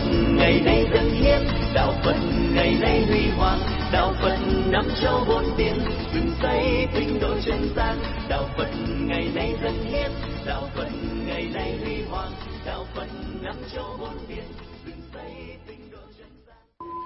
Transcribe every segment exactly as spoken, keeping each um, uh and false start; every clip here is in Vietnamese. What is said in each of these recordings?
ngày nay dân hiến, đạo Phật ngày nay huy hoàng, đạo Phật năm châu bốn biển, dựng xây tinh độ chân gian. Đạo Phật ngày nay dân hiến, đạo Phật ngày nay huy hoàng, đạo Phật năm châu bốn biển, dựng xây tinh độ chân gian.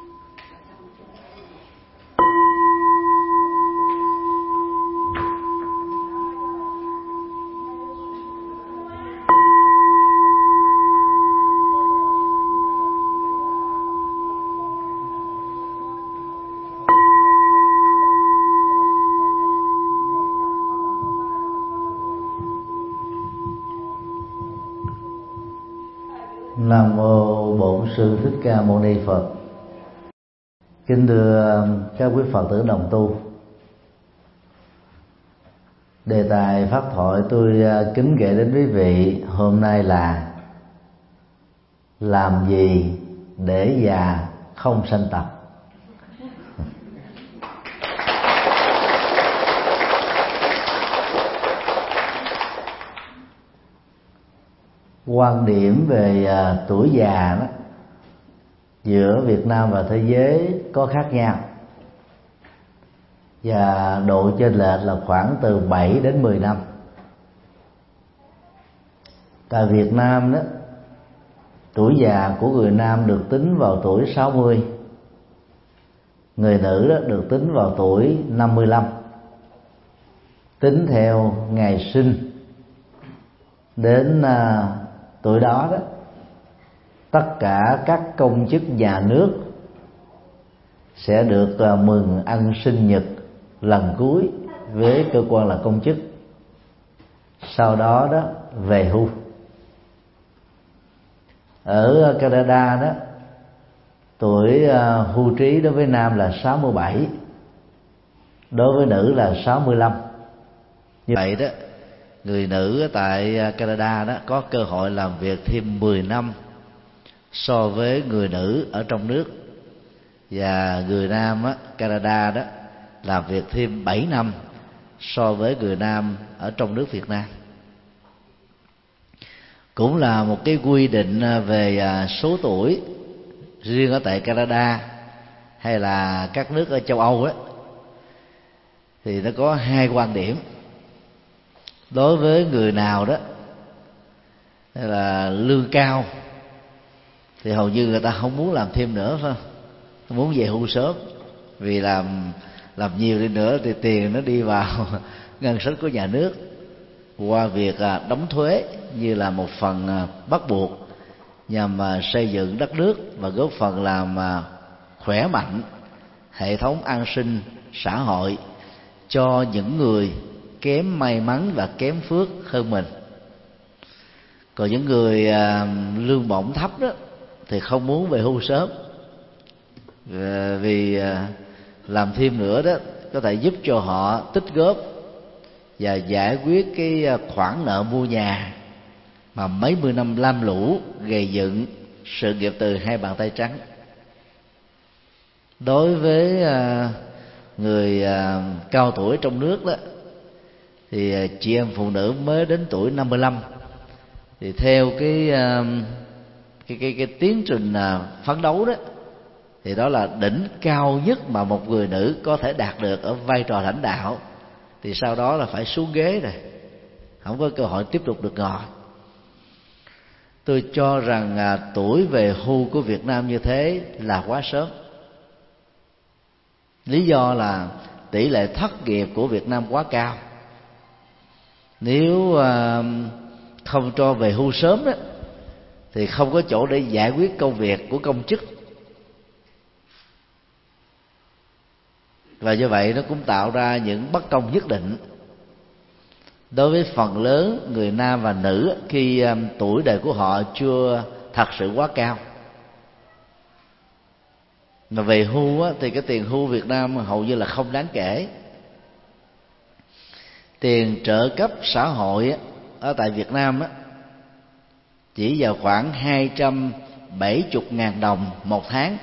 Nam mô Bổn Sư Thích Ca Mâu Ni Phật. Kính thưa các quý Phật tử đồng tu, đề tài pháp thoại tôi kính gửi đến quý vị hôm nay là làm gì để già không sanh tập. Quan điểm về uh, tuổi già đó giữa Việt Nam và thế giới có khác nhau, và độ chênh lệch là khoảng từ bảy đến mười năm. Tại Việt Nam đó, tuổi già của người nam được tính vào tuổi sáu mươi, người nữ đó được tính vào tuổi năm mươi lăm, tính theo ngày sinh. Đến uh, tuổi đó đó, tất cả các công chức nhà nước sẽ được uh, mừng ăn sinh nhật lần cuối với cơ quan là công chức. Sau đó đó về hưu. Ở Canada đó, tuổi uh, hưu trí đối với nam là sáu mươi bảy, đối với nữ là sáu mươi lăm. Như vậy đó, người nữ tại Canada đó có cơ hội làm việc thêm mười năm so với người nữ ở trong nước, và người nam á, Canada đó làm việc thêm bảy năm so với người nam ở trong nước Việt Nam. Cũng là một cái quy định về số tuổi riêng ở tại Canada hay là các nước ở châu Âu á, thì nó có hai quan điểm. Đối với người nào đó là lương cao thì hầu như người ta không muốn làm thêm nữa, phải không? Muốn về hưu sớm, vì làm làm nhiều đi nữa thì tiền nó đi vào ngân sách của nhà nước qua việc đóng thuế như là một phần bắt buộc nhằm xây dựng đất nước và góp phần làm khỏe mạnh hệ thống an sinh xã hội cho những người kém may mắn và kém phước hơn mình. Còn những người à, lương bổng thấp đó thì không muốn về hưu sớm, à, vì à, làm thêm nữa đó có thể giúp cho họ tích góp và giải quyết cái khoản nợ mua nhà mà mấy mươi năm lam lũ gầy dựng sự nghiệp từ hai bàn tay trắng. Đối với à, người à, cao tuổi trong nước đó, thì chị em phụ nữ mới đến tuổi năm mươi lăm thì theo cái cái cái, cái tiến trình phấn đấu đó, thì đó là đỉnh cao nhất mà một người nữ có thể đạt được ở vai trò lãnh đạo. Thì sau đó là phải xuống ghế rồi, không có cơ hội tiếp tục được ngồi. Tôi cho rằng à, tuổi về hưu của Việt Nam như thế là quá sớm. Lý do là tỷ lệ thất nghiệp của Việt Nam quá cao. Nếu à, không cho về hưu sớm đó, thì không có chỗ để giải quyết công việc của công chức. Và như vậy nó cũng tạo ra những bất công nhất định đối với phần lớn người nam và nữ khi um, tuổi đời của họ chưa thật sự quá cao. Mà về hưu á, thì cái tiền hưu Việt Nam hầu như là không đáng kể. Tiền trợ cấp xã hội á, ở tại Việt Nam á, chỉ vào khoảng hai trăm bảy mươi ngàn đồng một tháng,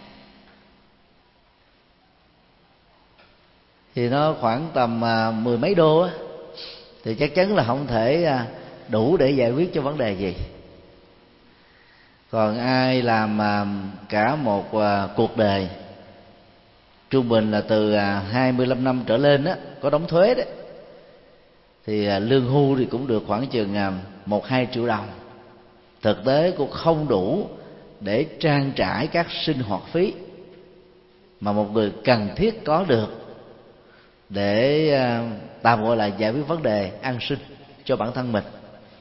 thì nó khoảng tầm à, mười mấy đô á, thì chắc chắn là không thể à, đủ để giải quyết cho vấn đề gì. Còn ai làm cả một cuộc đời, trung bình là từ hai mươi lăm năm trở lên đó, có đóng thuế đấy, thì lương hưu thì cũng được khoảng chừng một hai triệu đồng. Thực tế cũng không đủ để trang trải các sinh hoạt phí mà một người cần thiết có được để tạm gọi là giải quyết vấn đề an sinh cho bản thân mình.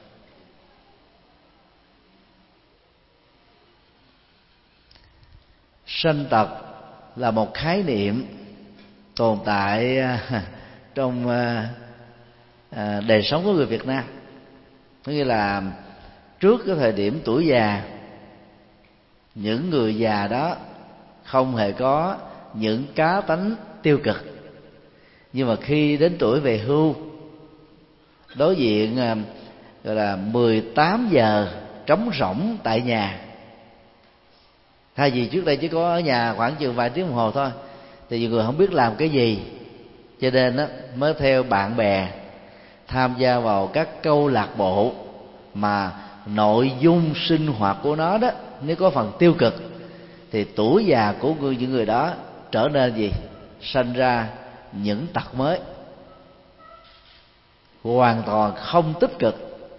Sanh tật là một khái niệm tồn tại trong đời sống của người Việt Nam. Có nghĩa là trước cái thời điểm tuổi già, những người già đó không hề có những cá tánh tiêu cực, nhưng mà khi đến tuổi về hưu, đối diện gọi là mười tám giờ trống rỗng tại nhà, thay vì trước đây chỉ có ở nhà khoảng chừng vài tiếng đồng hồ thôi, thì nhiều người không biết làm cái gì, cho nên đó, mới theo bạn bè tham gia vào các câu lạc bộ mà nội dung sinh hoạt của nó đó, nếu có phần tiêu cực thì tuổi già của những người đó trở nên gì? Sanh ra những tật mới hoàn toàn không tích cực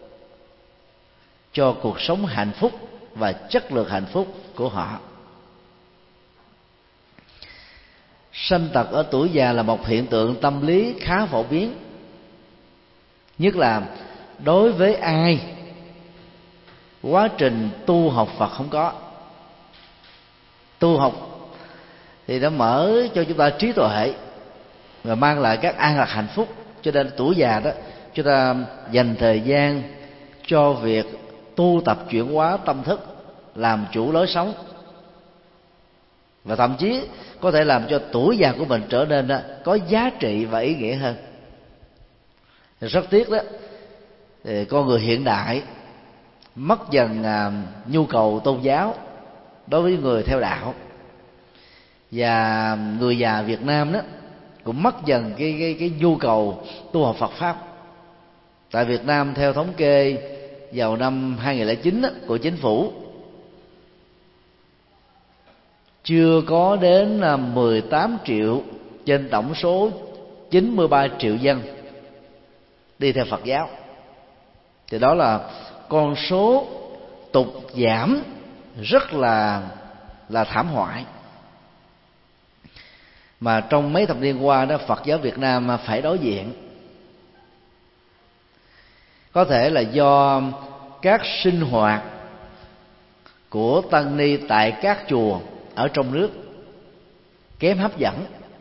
cho cuộc sống hạnh phúc và chất lượng hạnh phúc của họ. Sanh tật ở tuổi già là một hiện tượng tâm lý khá phổ biến, nhất là đối với ai quá trình tu học Phật không có. Tu học thì nó mở cho chúng ta trí tuệ và mang lại các an lạc hạnh phúc, cho nên tuổi già đó chúng ta dành thời gian cho việc tu tập chuyển hóa tâm thức, làm chủ lối sống, và thậm chí có thể làm cho tuổi già của mình trở nên có giá trị và ý nghĩa hơn. Rất tiếc đó, con người hiện đại mất dần nhu cầu tôn giáo đối với người theo đạo, và người già Việt Nam đó cũng mất dần cái cái cái nhu cầu tu học Phật pháp. Tại Việt Nam, theo thống kê vào năm hai nghìn lẻ chín đó, của chính phủ, chưa có đến mười tám triệu trên tổng số chín mươi ba triệu dân đi theo Phật giáo. Thì đó là con số tụt giảm rất là là thảm họa, mà trong mấy thập niên qua đó Phật giáo Việt Nam phải đối diện. Có thể là do các sinh hoạt của tăng ni tại các chùa ở trong nước kém hấp dẫn.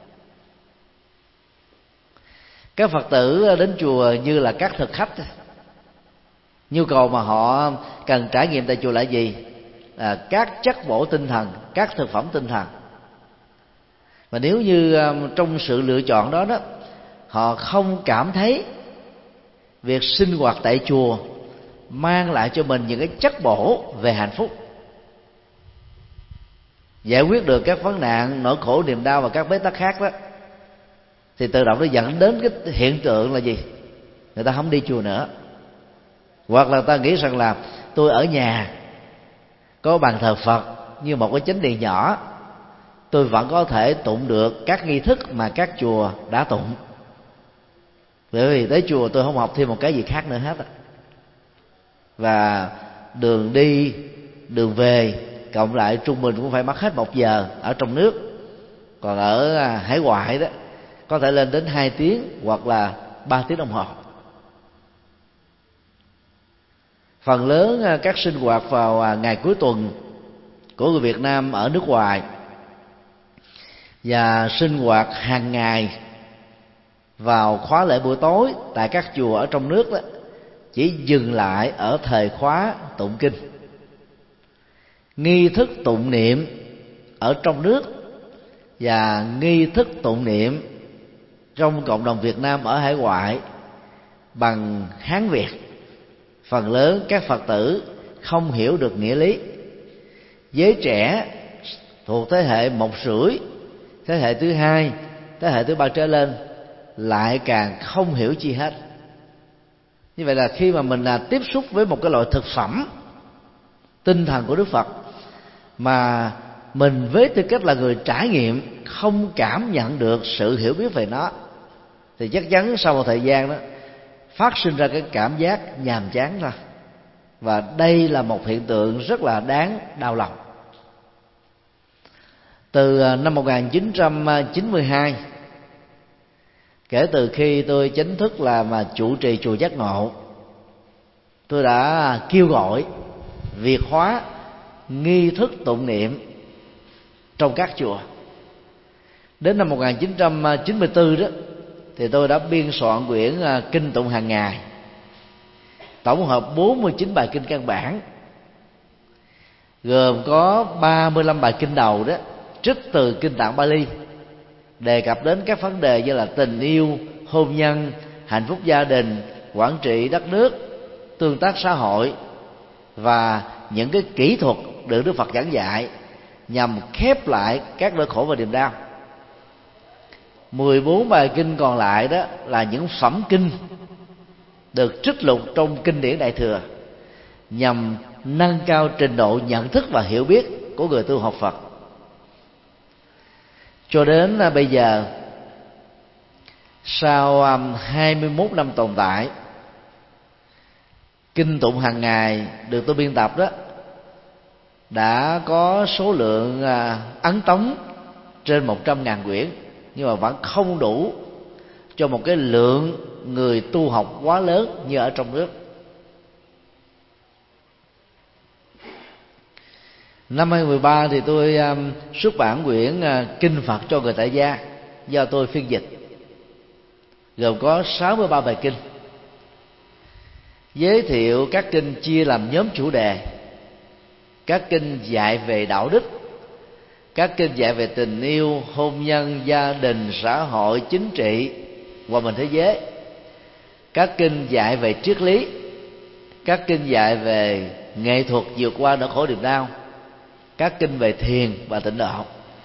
Các Phật tử đến chùa như là các thực khách, nhu cầu mà họ cần trải nghiệm tại chùa là gì? À, các chất bổ tinh thần, các thực phẩm tinh thần. Và nếu như trong sự lựa chọn đó đó họ không cảm thấy việc sinh hoạt tại chùa mang lại cho mình những cái chất bổ về hạnh phúc, giải quyết được các vấn nạn, nỗi khổ, niềm đau và các bế tắc khác đó, thì tự động nó dẫn đến cái hiện tượng là gì? Người ta không đi chùa nữa. Hoặc là ta nghĩ rằng là tôi ở nhà có bàn thờ Phật như một cái chánh điện nhỏ, tôi vẫn có thể tụng được các nghi thức mà các chùa đã tụng, bởi vì tới chùa tôi không học thêm một cái gì khác nữa hết. Và đường đi đường về cộng lại trung bình cũng phải mất hết một giờ ở trong nước, còn ở hải ngoại đó có thể lên đến hai tiếng hoặc là ba tiếng đồng hồ. Phần lớn các sinh hoạt vào ngày cuối tuần của người Việt Nam ở nước ngoài và sinh hoạt hàng ngày vào khóa lễ buổi tối tại các chùa ở trong nước đó chỉ dừng lại ở thời khóa tụng kinh. Nghi thức tụng niệm ở trong nước và nghi thức tụng niệm trong cộng đồng Việt Nam ở hải ngoại bằng Hán Việt, phần lớn các Phật tử không hiểu được nghĩa lý. Giới trẻ thuộc thế hệ một rưỡi, thế hệ thứ hai, thế hệ thứ ba trở lên lại càng không hiểu chi hết. Như vậy là khi mà mình là tiếp xúc với một cái loại thực phẩm tinh thần của Đức Phật mà mình với tư cách là người trải nghiệm không cảm nhận được sự hiểu biết về nó, thì chắc chắn sau một thời gian đó phát sinh ra cái cảm giác nhàm chán ra. Và đây là một hiện tượng rất là đáng đau lòng. Từ năm một nghìn chín trăm chín mươi hai, kể từ khi tôi chính thức làm chủ trì chùa Giác Ngộ, tôi đã kêu gọi việt hóa nghi thức tụng niệm trong các chùa. Đến năm một nghìn chín trăm chín mươi tư đó, thì tôi đã biên soạn quyển kinh tụng hàng ngày, tổng hợp bốn mươi chín bài kinh căn bản, gồm có ba mươi lăm bài kinh đầu đó trích từ kinh Tạng Bali, đề cập đến các vấn đề như là tình yêu, hôn nhân, hạnh phúc gia đình, quản trị đất nước, tương tác xã hội và những cái kỹ thuật được Đức Phật giảng dạy nhằm khép lại các nỗi khổ và niềm đau. mười bốn bài kinh còn lại đó là những phẩm kinh được trích lục trong kinh điển Đại Thừa nhằm nâng cao trình độ nhận thức và hiểu biết của người tu học Phật. Cho đến bây giờ, sau hai mươi mốt năm tồn tại, kinh tụng hàng ngày được tôi biên tập đó đã có số lượng ấn tống trên một trăm ngàn quyển, nhưng mà vẫn không đủ cho một cái lượng người tu học quá lớn như ở trong nước. Năm hai nghìn không trăm mười ba thì tôi um, xuất bản quyển uh, Kinh Phật cho người tại gia do tôi phiên dịch, gồm có sáu mươi ba bài kinh, giới thiệu các kinh chia làm nhóm chủ đề: các kinh dạy về đạo đức, các kinh dạy về tình yêu, hôn nhân, gia đình, xã hội, chính trị, hòa bình thế giới, các kinh dạy về triết lý, các kinh dạy về nghệ thuật vượt qua nỗi khổ niềm đau, các kinh về thiền và tịnh độ.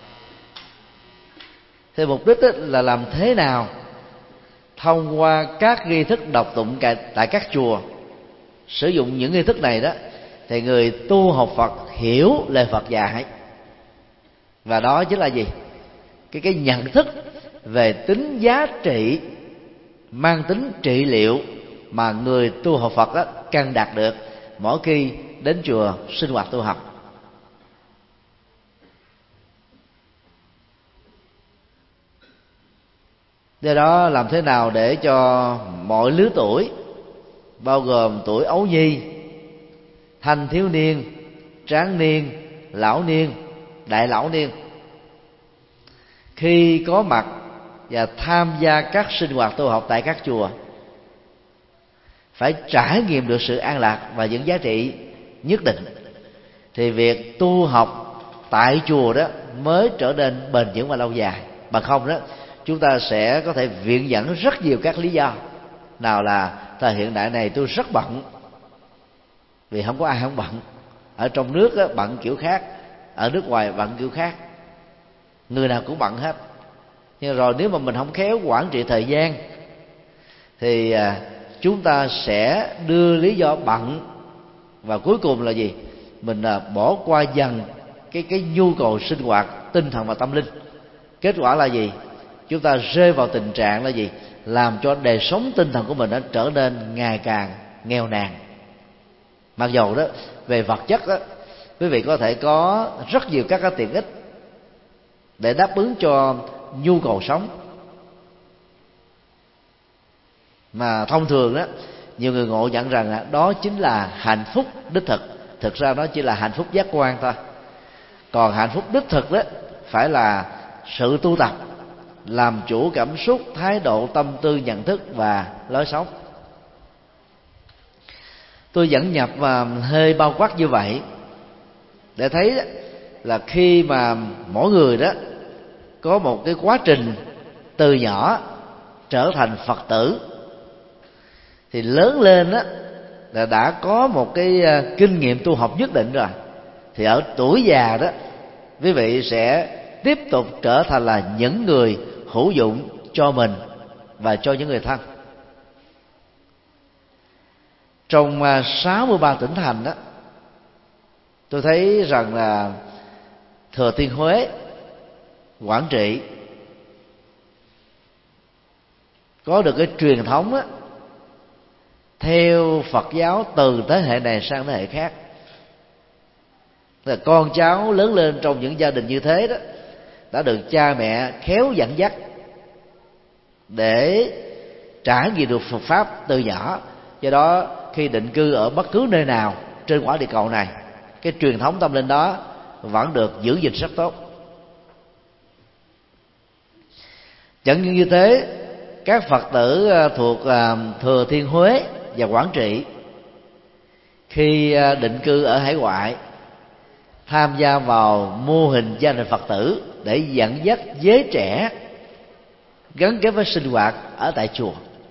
Thì mục đích là làm thế nào thông qua các nghi thức đọc tụng tại các chùa, sử dụng những nghi thức này đó, thì người tu học Phật hiểu lời Phật dạy. Và đó chính là gì? Cái cái nhận thức về tính giá trị mang tính trị liệu mà người tu học Phật đó cần đạt được mỗi khi đến chùa sinh hoạt tu học. Do đó, làm thế nào để cho mọi lứa tuổi, bao gồm tuổi ấu nhi, thanh thiếu niên, tráng niên, lão niên, đại lão niên, khi có mặt và tham gia các sinh hoạt tu học tại các chùa phải trải nghiệm được sự an lạc và những giá trị nhất định, thì việc tu học tại chùa đó mới trở nên bền vững và lâu dài. Bằng không đó, chúng ta sẽ có thể viện dẫn rất nhiều các lý do. Nào là thời hiện đại này tôi rất bận, vì không có ai không bận. Ở trong nước đó, bận kiểu khác, ở nước ngoài bận kiểu khác, người nào cũng bận hết. Nhưng rồi nếu mà mình không khéo quản trị thời gian thì à, chúng ta sẽ đưa lý do bận, và cuối cùng là gì? Mình à, bỏ qua dần cái cái nhu cầu sinh hoạt tinh thần và tâm linh. Kết quả là gì? Chúng ta rơi vào tình trạng là gì? Làm cho đời sống tinh thần của mình nó trở nên ngày càng nghèo nàn. Mặc dù đó về vật chất đó, quý vị có thể có rất nhiều các cái tiện ích để đáp ứng cho nhu cầu sống, mà thông thường đó nhiều người ngộ nhận rằng đó chính là hạnh phúc đích thực. Thực ra đó chỉ là hạnh phúc giác quan thôi. Còn hạnh phúc đích thực đó phải là sự tu tập, làm chủ cảm xúc, thái độ, tâm tư, nhận thức và lối sống. Tôi dẫn nhập và hơi bao quát như vậy để thấy là khi mà mỗi người đó có một cái quá trình từ nhỏ trở thành Phật tử, thì lớn lên đó là đã có một cái kinh nghiệm tu học nhất định rồi, thì ở tuổi già đó quý vị sẽ tiếp tục trở thành là những người hữu dụng cho mình và cho những người thân. Trong sáu mươi ba tỉnh thành đó, tôi thấy rằng là Thừa Thiên Huế, Quảng Trị có được cái truyền thống á, theo Phật giáo từ thế hệ này sang thế hệ khác. Là con cháu lớn lên trong những gia đình như thế đó đã được cha mẹ khéo dẫn dắt để trải nghiệm được Phật pháp từ nhỏ. Do đó khi định cư ở bất cứ nơi nào trên quả địa cầu này, cái truyền thống tâm linh đó vẫn được giữ gìn rất tốt. Chẳng những như thế, các Phật tử thuộc Thừa Thiên Huế và Quảng Trị khi định cư ở hải ngoại tham gia vào mô hình gia đình Phật tử để dẫn dắt giới trẻ gắn kết với sinh hoạt ở tại chùa.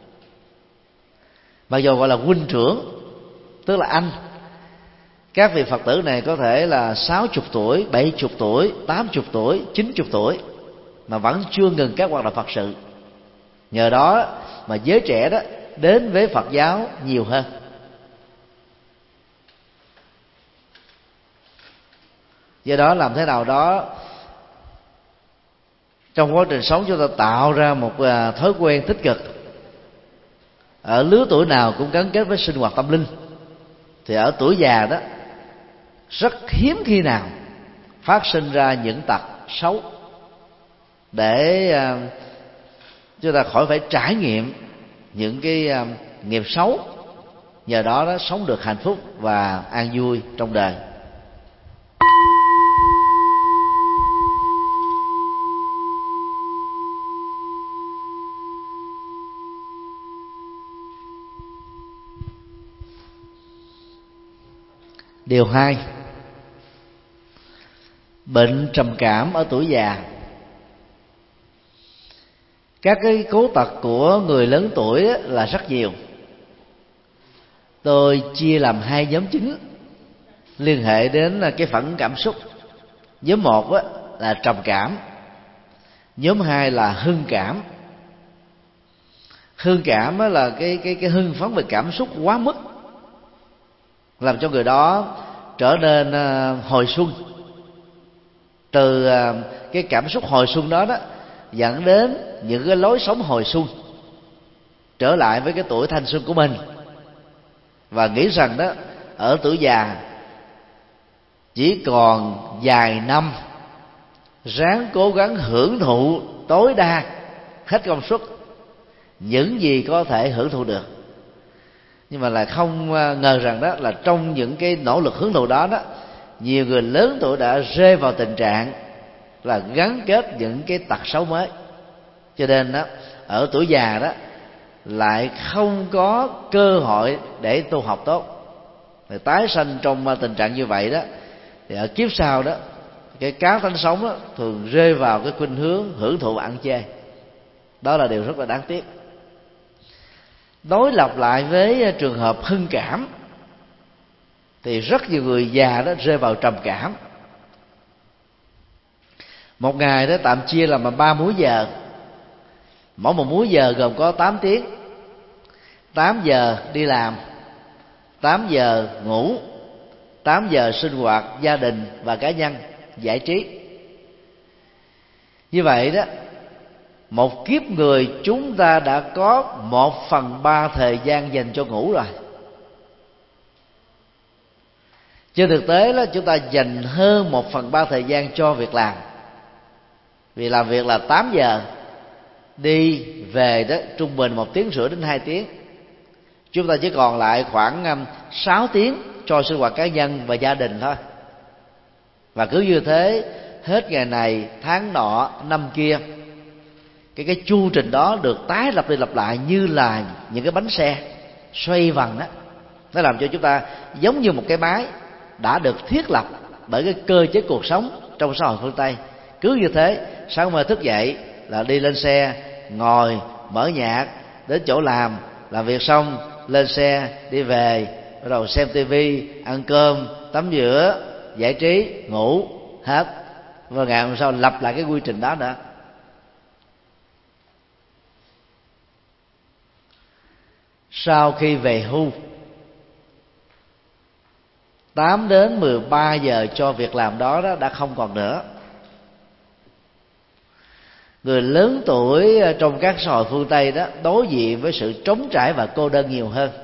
Mặc dù gọi là huynh trưởng, tức là anh, các vị Phật tử này có thể là sáu mươi tuổi, bảy mươi tuổi, tám mươi tuổi, chín mươi tuổi mà vẫn chưa ngừng các hoạt động Phật sự. Nhờ đó mà giới trẻ đó đến với Phật giáo nhiều hơn. Do đó làm thế nào đó trong quá trình sống chúng ta tạo ra một thói quen tích cực, ở lứa tuổi nào cũng gắn kết với sinh hoạt tâm linh, thì ở tuổi già đó rất hiếm khi nào phát sinh ra những tật xấu để chúng ta khỏi phải trải nghiệm những cái nghiệp xấu. Nhờ đó đó sống được hạnh phúc và an vui trong đời. Điều hai, bệnh trầm cảm ở tuổi già. Các cái cố tật của người lớn tuổi là rất nhiều. Tôi chia làm hai nhóm chính liên hệ đến cái phản cảm xúc. Nhóm một là trầm cảm, nhóm hai là hưng cảm. Hưng cảm là cái cái cái hưng phấn về cảm xúc quá mức, làm cho người đó trở nên hồi xuân. Từ cái cảm xúc hồi xuân đó đó dẫn đến những cái lối sống hồi xuân, trở lại với cái tuổi thanh xuân của mình, và nghĩ rằng đó ở tuổi già chỉ còn vài năm, ráng cố gắng hưởng thụ tối đa hết công suất những gì có thể hưởng thụ được. Nhưng mà lại không ngờ rằng đó là trong những cái nỗ lực hưởng thụ đó đó, nhiều người lớn tuổi đã rơi vào tình trạng là gắn kết những cái tật xấu mới. Cho nên đó ở tuổi già đó lại không có cơ hội để tu học tốt, thì tái sanh trong tình trạng như vậy đó, thì ở kiếp sau đó cái cá tánh sống đó, thường rơi vào cái khuynh hướng hưởng thụ và ăn chơi. Đó là điều rất là đáng tiếc. Đối lập lại với trường hợp hưng cảm thì rất nhiều người già đó rơi vào trầm cảm. Một ngày đó tạm chia làm ba múi giờ, mỗi một múi giờ gồm có tám tiếng. Tám giờ đi làm, tám giờ ngủ, tám giờ sinh hoạt gia đình và cá nhân, giải trí. Như vậy đó, một kiếp người chúng ta đã có một phần ba thời gian dành cho ngủ rồi. Trên thực tế đó, chúng ta dành hơn một phần ba thời gian cho việc làm. Vì làm việc là tám giờ, đi về đó trung bình một tiếng rưỡi đến hai tiếng. Chúng ta chỉ còn lại khoảng sáu tiếng cho sinh hoạt cá nhân và gia đình thôi. Và cứ như thế hết ngày này tháng nọ năm kia, cái cái chu trình đó được tái lặp đi lặp lại như là những cái bánh xe xoay vần đó. Nó làm cho chúng ta giống như một cái máy đã được thiết lập bởi cái cơ chế cuộc sống trong xã hội phương Tây. Cứ như thế, sáng mai thức dậy là đi lên xe, ngồi mở nhạc, đến chỗ làm, làm việc xong lên xe đi về, bắt đầu xem tivi, ăn cơm, tắm rửa, giải trí, ngủ hết. Và ngày hôm sau lặp lại cái quy trình đó nữa. Sau khi về hưu, tám đến mười ba giờ cho việc làm đó, đó đã không còn nữa. Người lớn tuổi trong các xã hội phương Tây đó đối diện với sự trống trải và cô đơn nhiều hơn.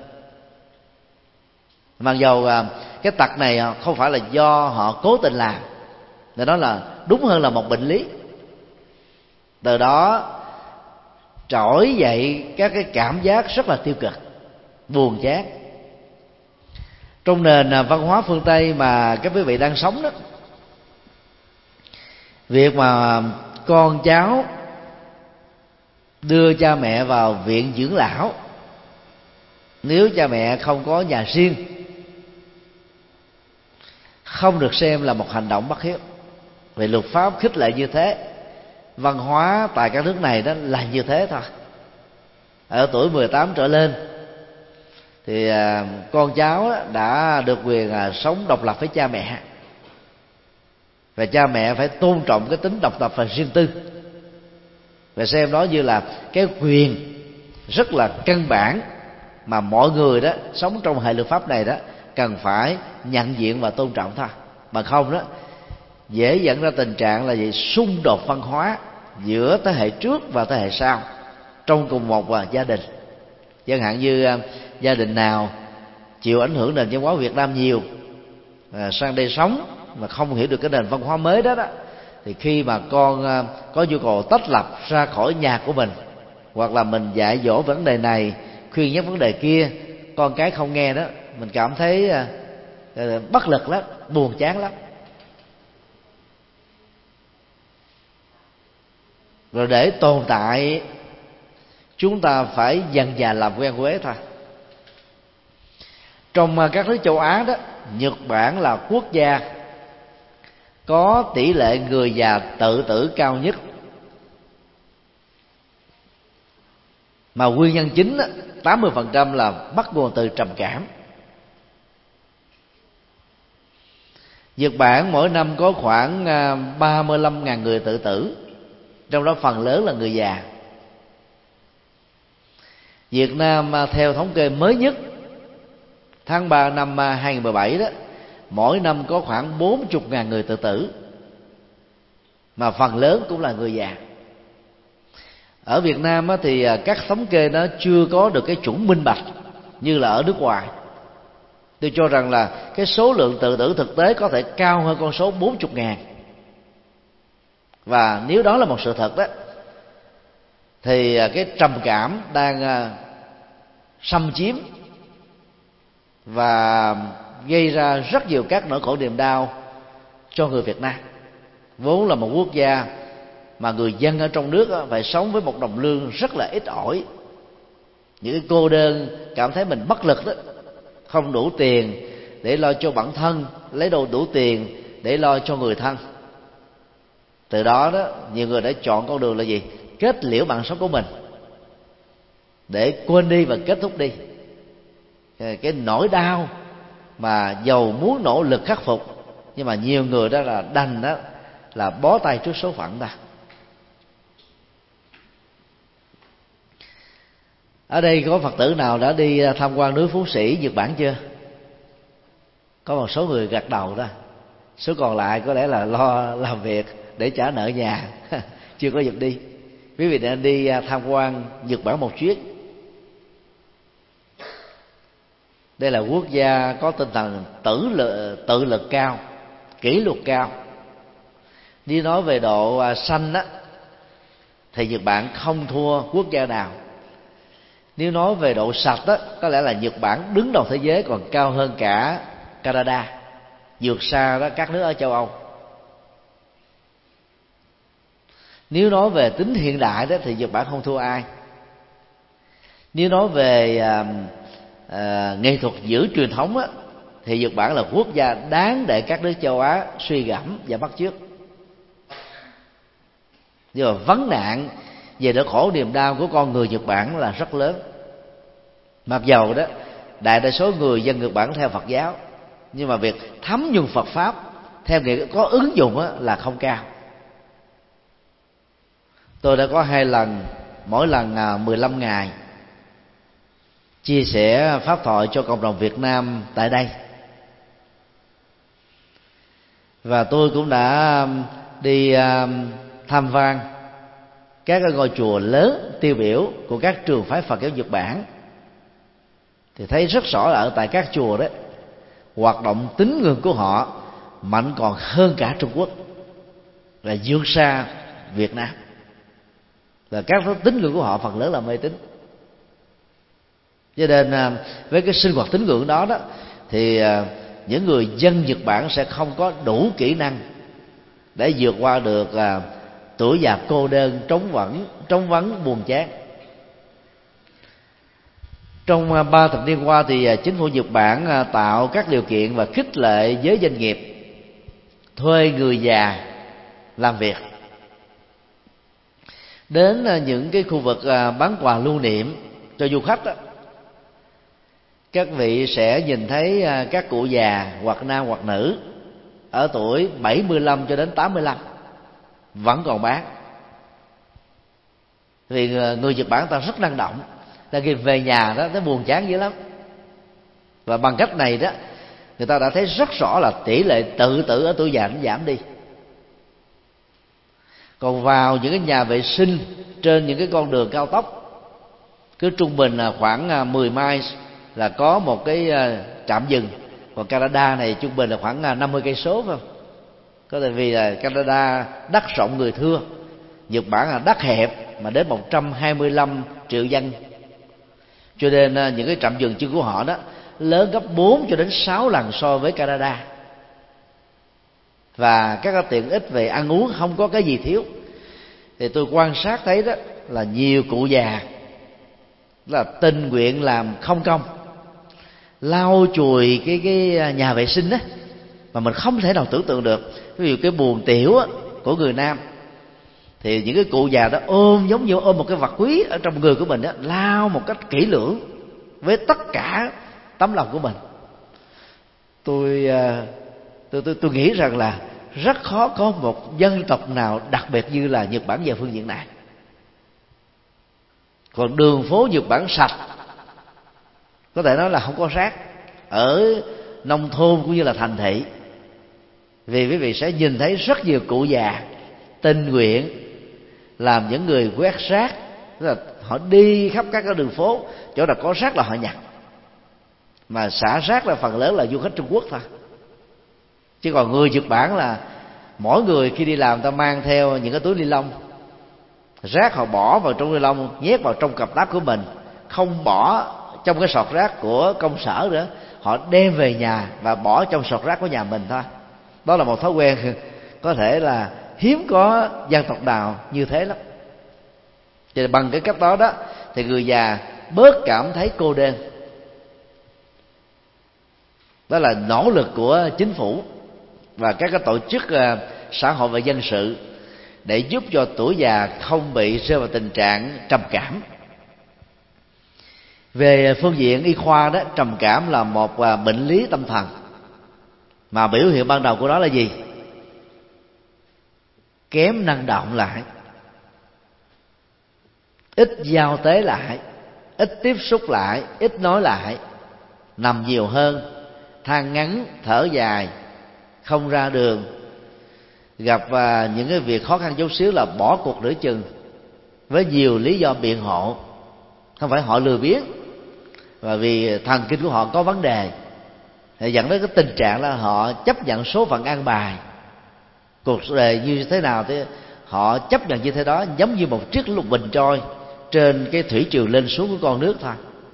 Mặc dầu cái tật này không phải là do họ cố tình làm, để đó là đúng hơn là một bệnh lý. Từ đó trỗi dậy các cái cảm giác rất là tiêu cực, buồn chán. Trong nền văn hóa phương Tây mà các quý vị đang sống đó, việc mà con cháu đưa cha mẹ vào viện dưỡng lão, nếu cha mẹ không có nhà riêng, không được xem là một hành động bất hiếu. Về luật pháp khích lệ như thế, văn hóa tại các nước này đó là như thế thôi. Ở tuổi mười tám trở lên thì con cháu đã được quyền sống độc lập với cha mẹ, và cha mẹ phải tôn trọng cái tính độc lập và riêng tư, và xem đó như là cái quyền rất là căn bản mà mọi người đó sống trong hệ luật pháp này đó cần phải nhận diện và tôn trọng thôi. Mà không đó dễ dẫn ra tình trạng là gì? Xung đột văn hóa giữa thế hệ trước và thế hệ sau trong cùng một gia đình. Chẳng hạn như uh, gia đình nào chịu ảnh hưởng nền văn hóa Việt Nam nhiều, uh, sang đây sống mà không hiểu được cái nền văn hóa mới đó đó, thì khi mà con uh, có nhu cầu tách lập ra khỏi nhà của mình, hoặc là mình dạy dỗ vấn đề này, khuyên nhắc vấn đề kia, con cái không nghe đó, mình cảm thấy uh, uh, bất lực lắm, buồn chán lắm. Rồi để tồn tại, chúng ta phải dần dà làm quen Huế thôi. Trong các nước châu Á đó, Nhật Bản là quốc gia có tỷ lệ người già tự tử cao nhất, mà nguyên nhân chính đó, tám mươi phần trăm là bắt nguồn từ trầm cảm. Nhật Bản mỗi năm có khoảng ba mươi lăm nghìn người tự tử, trong đó phần lớn là người già. Việt Nam theo thống kê mới nhất tháng ba năm hai nghìn không trăm mười bảy đó, mỗi năm có khoảng bốn mươi nghìn người tự tử, mà phần lớn cũng là người già. Ở Việt Nam thì các thống kê nó chưa có được cái chuẩn minh bạch như là ở nước ngoài. Tôi cho rằng là cái số lượng tự tử thực tế có thể cao hơn con số bốn mươi nghìn. Và nếu đó là một sự thật đó, thì cái trầm cảm đang xâm chiếm và gây ra rất nhiều các nỗi khổ niềm đau cho người Việt Nam, vốn là một quốc gia mà người dân ở trong nước phải sống với một đồng lương rất là ít ỏi. Những cái cô đơn, cảm thấy mình bất lực đó, không đủ tiền để lo cho bản thân, lấy đâu đủ tiền để lo cho người thân. Từ đó đó, nhiều người đã chọn con đường là gì? Kết liễu mạng sống của mình để quên đi và kết thúc đi cái nỗi đau mà dầu muốn nỗ lực khắc phục, nhưng mà nhiều người đó là đành đó là bó tay trước số phận ta. Ở đây có Phật tử nào đã đi tham quan núi Phú Sĩ, Nhật Bản chưa? Có một số người gật đầu đó, số còn lại có lẽ là lo làm việc để trả nợ nhà chưa có dịp đi. Quý vị nên đi tham quan Nhật Bản một chuyến. Đây là quốc gia có tinh thần tự lực, tự lực cao, kỷ luật cao. Đi nói về độ xanh á, thì Nhật Bản không thua quốc gia nào. Nếu nói về độ sạch á, có lẽ là Nhật Bản đứng đầu thế giới, còn cao hơn cả Canada, vượt xa đó các nước ở châu Âu. Nếu nói về tính hiện đại đó thì Nhật Bản không thua ai. Nếu nói về à, à, nghệ thuật giữ truyền thống á, thì Nhật Bản là quốc gia đáng để các nước châu Á suy gẫm và bắt chước. Nhưng mà vấn nạn về nỗi khổ niềm đau của con người Nhật Bản là rất lớn. Mặc dầu đó đại đa số người dân Nhật Bản theo Phật giáo, nhưng mà việc thấm nhuần Phật pháp theo nghĩa có ứng dụng á, là không cao. Tôi đã có hai lần, mỗi lần mười lăm ngày chia sẻ pháp thoại cho cộng đồng Việt Nam tại đây. Và tôi cũng đã đi tham quan các ngôi chùa lớn tiêu biểu của các trường phái Phật giáo Nhật Bản, thì thấy rất rõ là ở tại các chùa đấy, hoạt động tín ngưỡng của họ mạnh còn hơn cả Trung Quốc, là vượt xa Việt Nam. Và các tín ngưỡng của họ phần lớn là mê tín. Cho nên với cái sinh hoạt tín ngưỡng đó đó thì những người dân Nhật Bản sẽ không có đủ kỹ năng để vượt qua được tuổi già cô đơn, trống vắng, trống vắng buồn chán. Trong ba thập niên qua thì chính phủ Nhật Bản tạo các điều kiện và khích lệ giới doanh nghiệp thuê người già làm việc. Đến những cái khu vực bán quà lưu niệm cho du khách đó, các vị sẽ nhìn thấy các cụ già hoặc nam hoặc nữ ở tuổi bảy mươi lăm cho đến tám mươi lăm vẫn còn bán. Vì người Nhật Bản ta rất năng động, ta khi về nhà đó nó buồn chán dữ lắm. Và bằng cách này đó, người ta đã thấy rất rõ là tỷ lệ tự tử ở tuổi già nó giảm đi. Còn vào những cái nhà vệ sinh trên những cái con đường cao tốc, cứ trung bình là khoảng mười miles là có một cái trạm dừng. Còn Canada này trung bình là khoảng năm mươi cây số, phải không? Có thể vì là Canada đất rộng người thưa, Nhật Bản là đất hẹp mà đến một trăm hai mươi lăm triệu dân, cho nên những cái trạm dừng chân của họ đó lớn gấp bốn cho đến sáu lần so với Canada. Và các cái tiện ích về ăn uống không có cái gì thiếu. Thì tôi quan sát thấy đó là nhiều cụ già là tình nguyện làm không công, lau chùi cái cái nhà vệ sinh đó mà mình không thể nào tưởng tượng được. Ví dụ cái buồng tiểu á, của người nam thì những cái cụ già đó ôm giống như ôm một cái vật quý ở trong người của mình đó, lau một cách kỹ lưỡng với tất cả tấm lòng của mình. Tôi tôi tôi, tôi nghĩ rằng là rất khó có một dân tộc nào đặc biệt như là Nhật Bản về phương diện này. Còn đường phố Nhật Bản sạch, có thể nói là không có rác ở nông thôn cũng như là thành thị. Vì quý vị sẽ nhìn thấy rất nhiều cụ già tình nguyện làm những người quét rác, tức là họ đi khắp các cái đường phố, chỗ nào có rác là họ nhặt. Mà xả rác là phần lớn là du khách Trung Quốc thôi. Chứ còn người Nhật Bản là mỗi người khi đi làm ta mang theo những cái túi ni lông, rác họ bỏ vào trong ni lông, nhét vào trong cặp táp của mình, không bỏ trong cái sọt rác của công sở nữa, họ đem về nhà và bỏ trong sọt rác của nhà mình thôi. Đó là một thói quen có thể là hiếm có dân tộc nào như thế lắm. Thì bằng cái cách đó đó thì người già bớt cảm thấy cô đơn. Đó là nỗ lực của chính phủ và các cái tổ chức xã hội và dân sự để giúp cho tuổi già không bị rơi vào tình trạng trầm cảm. Về phương diện y khoa đó, trầm cảm là một bệnh lý tâm thần mà biểu hiện ban đầu của nó là gì? Kém năng động lại, ít giao tế lại, ít tiếp xúc lại, ít nói lại, nằm nhiều hơn, than ngắn, thở dài, không ra đường, gặp uh, những cái việc khó khăn chút xíu là bỏ cuộc nửa chừng với nhiều lý do biện hộ. Không phải họ lười biếng, và vì thần kinh của họ có vấn đề, thì dẫn đến cái tình trạng là họ chấp nhận số phận an bài, cuộc đời như thế nào thì họ chấp nhận như thế đó, giống như một chiếc lục bình trôi trên cái thủy triều lên xuống của con nước thôi.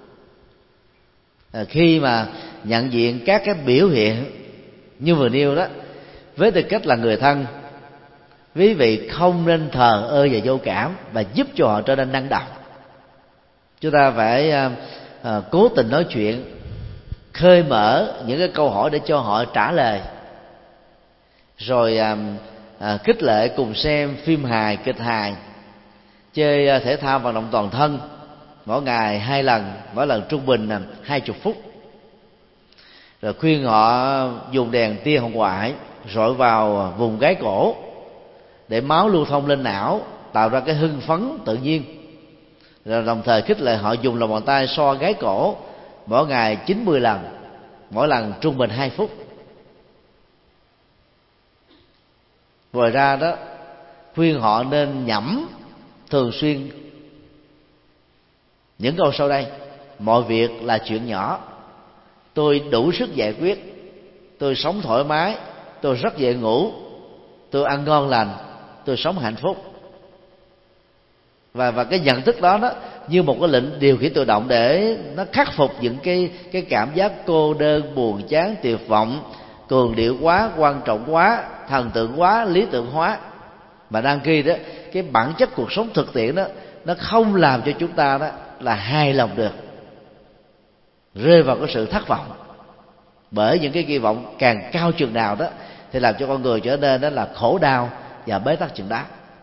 À, khi mà nhận diện các cái biểu hiện như vừa nêu đó, với tư cách là người thân, quý vị không nên thờ ơ và vô cảm, và giúp cho họ trở nên năng động. Chúng ta phải à, à, cố tình nói chuyện, khơi mở những cái câu hỏi để cho họ trả lời, rồi à, à, khích lệ cùng xem phim hài, kịch hài, chơi à, thể thao vận động toàn thân mỗi ngày hai lần, mỗi lần trung bình là hai chục phút, rồi khuyên họ dùng đèn tia hồng ngoại rọi vào vùng gáy cổ để máu lưu thông lên não, tạo ra cái hưng phấn tự nhiên, rồi đồng thời khích lệ họ dùng lòng bàn tay so gáy cổ mỗi ngày chín mươi lần, mỗi lần trung bình hai phút. Ngoài ra đó, khuyên họ nên nhẩm thường xuyên những câu sau đây: mọi việc là chuyện nhỏ, tôi đủ sức giải quyết, tôi sống thoải mái, tôi rất dễ ngủ, tôi ăn ngon lành, tôi sống hạnh phúc. Và và cái nhận thức đó đó như một cái lệnh điều khiển tự động để nó khắc phục những cái cái cảm giác cô đơn, buồn chán, tuyệt vọng, cường điệu quá, quan trọng quá, thần tượng quá, lý tưởng hóa. Mà đang khi đó cái bản chất cuộc sống thực tiễn đó nó không làm cho chúng ta đó là hài lòng được, rơi vào cái sự thất vọng. Bởi những cái kỳ vọng càng cao chừng nào đó thì làm cho con người trở nên đó là khổ đau và bế tắc chừng đó.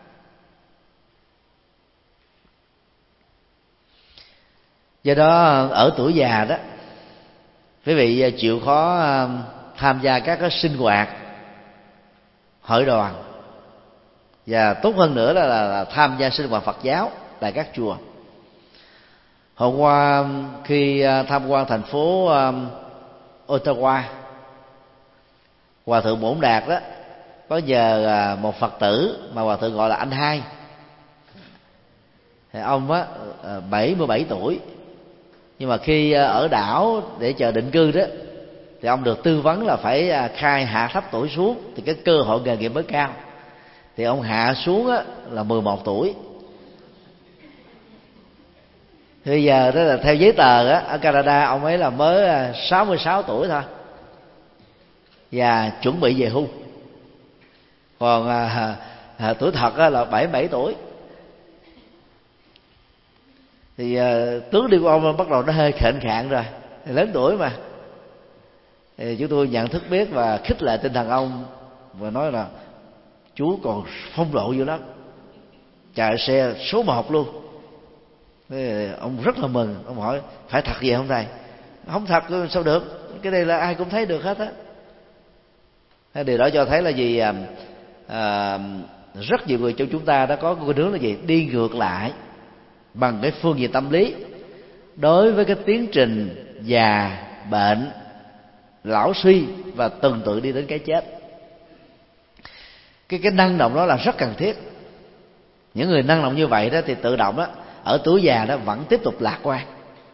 Do đó ở tuổi già đó, quý vị chịu khó tham gia các cái sinh hoạt hội đoàn, và tốt hơn nữa là, là, là tham gia sinh hoạt Phật giáo tại các chùa. Hôm qua khi tham quan thành phố Ottawa, Hòa thượng Bổn Đạt đó có nhờ một Phật tử mà Hòa thượng gọi là anh Hai. Thì ông á bảy mươi bảy tuổi, nhưng mà khi ở đảo để chờ định cư đó thì ông được tư vấn là phải khai hạ thấp tuổi xuống thì cái cơ hội nghề nghiệp mới cao. Thì ông hạ xuống á là mười một tuổi. Thì bây giờ đó là theo giấy tờ á, ở Canada ông ấy là mới sáu mươi sáu tuổi thôi và chuẩn bị về hưu. Còn à, à, tuổi thật á là bảy mươi bảy tuổi. Thì à, tướng đi của ông bắt đầu nó hơi khệnh khạng rồi, lớn tuổi mà. Thì chúng tôi nhận thức biết và khích lệ tinh thần ông và nói là chú còn phong độ dữ lắm, chạy xe số một luôn. Thế ông rất là mừng, ông hỏi phải thật vậy không thầy? Không thật sao được, cái này là ai cũng thấy được hết á. Điều đó cho thấy là gì? À, à, rất nhiều người trong chúng ta đã có cái hướng là gì? Đi ngược lại bằng cái phương diện tâm lý đối với cái tiến trình già, bệnh, lão suy và từng tự đi đến cái chết. Cái cái năng động đó là rất cần thiết. Những người năng động như vậy đó thì tự động đó ở tuổi già đó vẫn tiếp tục lạc quan.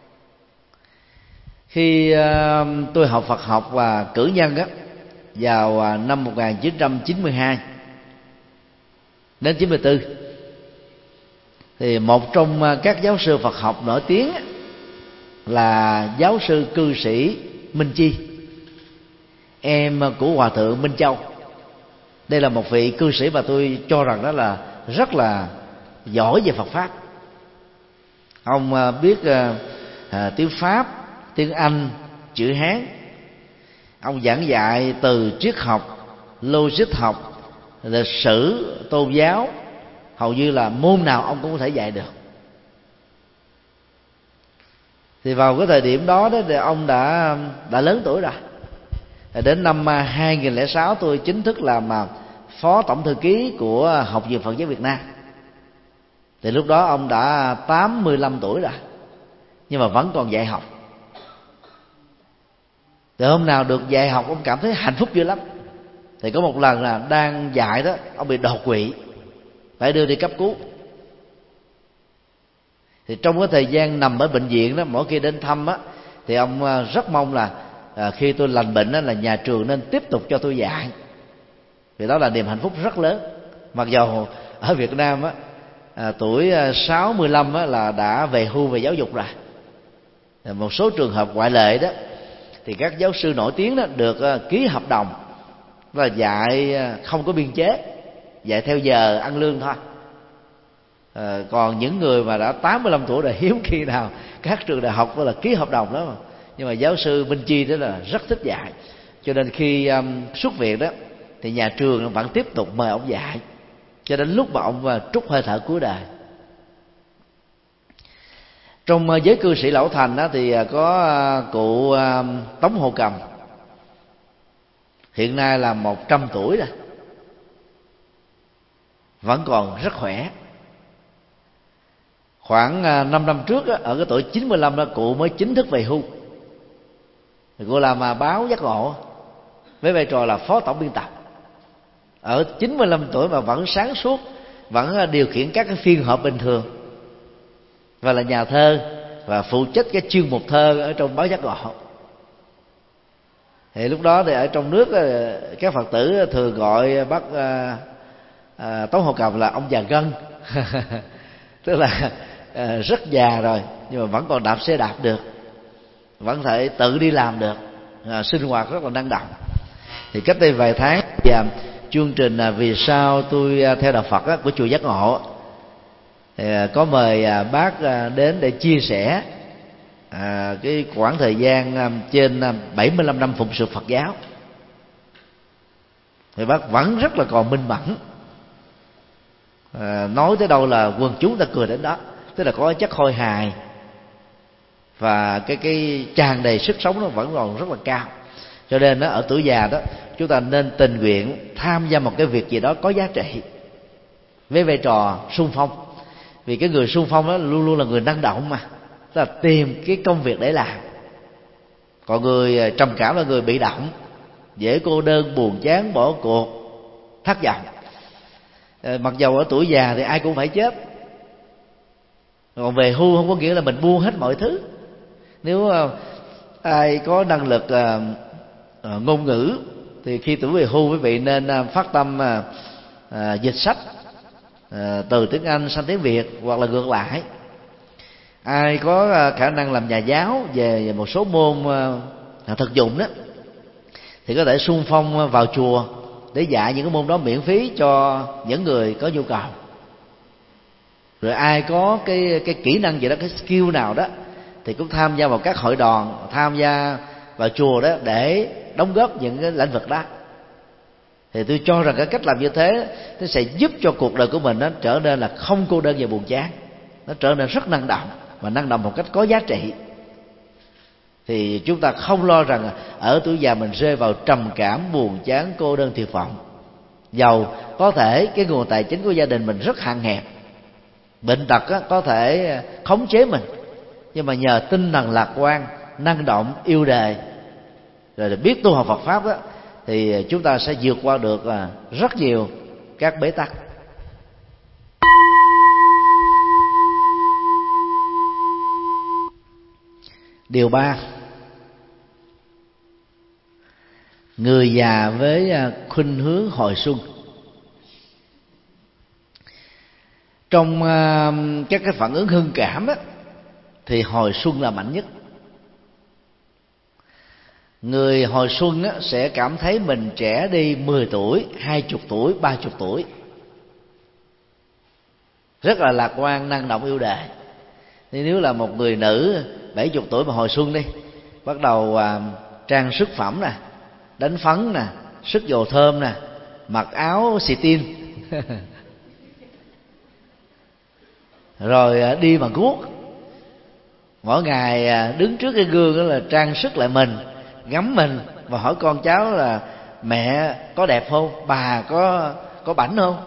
Khi uh, tôi học Phật học và cử nhân á vào uh, năm một nghìn chín trăm chín mươi hai đến chín mươi tư, thì một trong uh, các giáo sư Phật học nổi tiếng á, là giáo sư cư sĩ Minh Chi, em của Hòa thượng Minh Châu. Đây là một vị cư sĩ mà tôi cho rằng đó là rất là giỏi về Phật pháp. Ông biết à, tiếng Pháp, tiếng Anh, chữ Hán. Ông giảng dạy từ triết học, logic học, lịch sử, tôn giáo, hầu như là môn nào ông cũng có thể dạy được. Thì vào cái thời điểm đó, đó thì ông đã đã lớn tuổi rồi. Đến năm hai nghìn lẻ sáu tôi chính thức làm phó tổng thư ký của Học viện Phật giáo Việt Nam. Thì lúc đó ông đã tám mươi lăm tuổi rồi, nhưng mà vẫn còn dạy học. Thì hôm nào được dạy học ông cảm thấy hạnh phúc dữ lắm. Thì có một lần là đang dạy đó, ông bị đột quỵ, phải đưa đi cấp cứu. Thì trong cái thời gian nằm ở bệnh viện đó, mỗi khi đến thăm á, thì ông rất mong là à, khi tôi lành bệnh đó, là nhà trường nên tiếp tục cho tôi dạy. Vì đó là niềm hạnh phúc rất lớn. Mặc dù ở Việt Nam á, à, tuổi sáu mươi lăm á, là đã về hưu về giáo dục rồi. Một số trường hợp ngoại lệ đó thì các giáo sư nổi tiếng đó được uh, ký hợp đồng là dạy uh, không có biên chế, dạy theo giờ ăn lương thôi. À, còn những người mà đã tám mươi lăm tuổi là hiếm khi nào các trường đại học là ký hợp đồng đó mà. Nhưng mà giáo sư Minh Chi đó là rất thích dạy, cho nên khi um, xuất viện đó thì nhà trường vẫn tiếp tục mời ông dạy cho đến lúc mà ông uh, trút hơi thở cuối đời. Trong uh, giới cư sĩ lão thành đó thì uh, có uh, cụ uh, Tống Hồ Cầm, hiện nay là một trăm tuổi rồi, vẫn còn rất khỏe. Khoảng năm năm trước á, ở cái tuổi chín mươi lăm đó, cụ mới chính thức về hưu. Thì cụ làm mà báo giác ngộ với vai trò là phó tổng biên tập. ở chín mươi lăm tuổi mà vẫn sáng suốt, vẫn điều khiển các cái phiên họp bình thường, và là nhà thơ và phụ trách cái chuyên mục thơ ở trong báo Giác Ngộ. Thì lúc đó thì ở trong nước các Phật tử thường gọi bác à, à, Tống Hồ Cầm là ông già gân tức là à, rất già rồi nhưng mà vẫn còn đạp xe đạp được, vẫn thể tự đi làm được, à, sinh hoạt rất là năng động. Thì cách đây vài tháng thì, à, chương trình à, Vì sao tôi à, theo đạo Phật á, của chùa Giác Ngộ thì à, có mời à, bác à, đến để chia sẻ à, cái quãng thời gian à, trên à, bảy mươi lăm năm phụng sự Phật giáo. Thì bác vẫn rất là còn minh mẫn, à, nói tới đâu là quần chúng ta cười đến đó, tức là có chất khôi hài và cái cái tràn đầy sức sống nó vẫn còn rất là cao. Cho nên đó, ở tuổi già đó chúng ta nên tình nguyện tham gia một cái việc gì đó có giá trị với vai trò sung phong. Vì cái người sung phong đó luôn luôn là người năng động mà, tức là tìm cái công việc để làm. Còn người trầm cảm là người bị động, dễ cô đơn, buồn chán, bỏ cuộc, thất vọng. Mặc dầu ở tuổi già thì ai cũng phải chết, còn về hưu không có nghĩa là mình buông hết mọi thứ. Nếu ai có năng lực uh, ngôn ngữ thì khi tuổi về hưu quý vị nên uh, phát tâm uh, uh, dịch sách uh, từ tiếng Anh sang tiếng Việt, hoặc là ngược lại. Ai có uh, khả năng làm nhà giáo về một số môn uh, thực dụng đó thì có thể xung phong vào chùa để dạy những cái môn đó miễn phí cho những người có nhu cầu. Rồi ai có cái cái kỹ năng gì đó, cái skill nào đó thì cũng tham gia vào các hội đoàn, tham gia vào chùa đó để đóng góp những cái lĩnh vực đó. Thì tôi cho rằng cái cách làm như thế nó sẽ giúp cho cuộc đời của mình nó trở nên là không cô đơn và buồn chán, nó trở nên rất năng động, và năng động một cách có giá trị. Thì chúng ta không lo rằng ở tuổi già mình rơi vào trầm cảm, buồn chán, cô đơn, tuyệt vọng. Dầu có thể cái nguồn tài chính của gia đình mình rất hạn hẹp, bệnh tật có thể khống chế mình, nhưng mà nhờ tinh thần lạc quan, năng động, yêu đời, rồi biết tu học Phật pháp đó, thì chúng ta sẽ vượt qua được rất nhiều các bế tắc. Điều ba, người già với khuynh hướng hồi xuân. Trong các cái phản ứng hưng cảm á, thì hồi xuân là mạnh nhất. Người hồi xuân á, sẽ cảm thấy mình trẻ đi mười tuổi, hai mươi tuổi, ba mươi tuổi, rất là lạc quan, năng động, yêu đời. Thì nếu là một người nữ bảy mươi tuổi mà hồi xuân đi, bắt đầu à, trang sức phẩm nè, đánh phấn nè, sức dầu thơm nè, mặc áo xì tin rồi à, đi bằng guốc, mỗi ngày à, đứng trước cái gương đó là trang sức lại mình, ngắm mình và hỏi con cháu là mẹ có đẹp không, bà có có bảnh không.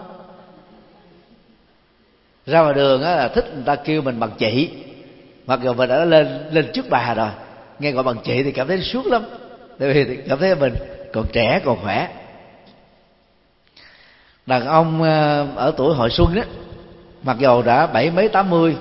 Ra ngoài đường á là thích người ta kêu mình bằng chị, mặc dù mình đã lên lên trước bà rồi, nghe gọi bằng chị thì cảm thấy sướng lắm, tại vì cảm thấy mình còn trẻ, còn khỏe. Đàn ông ở tuổi hồi xuân á, mặc dù đã bảy mấy tám mươi,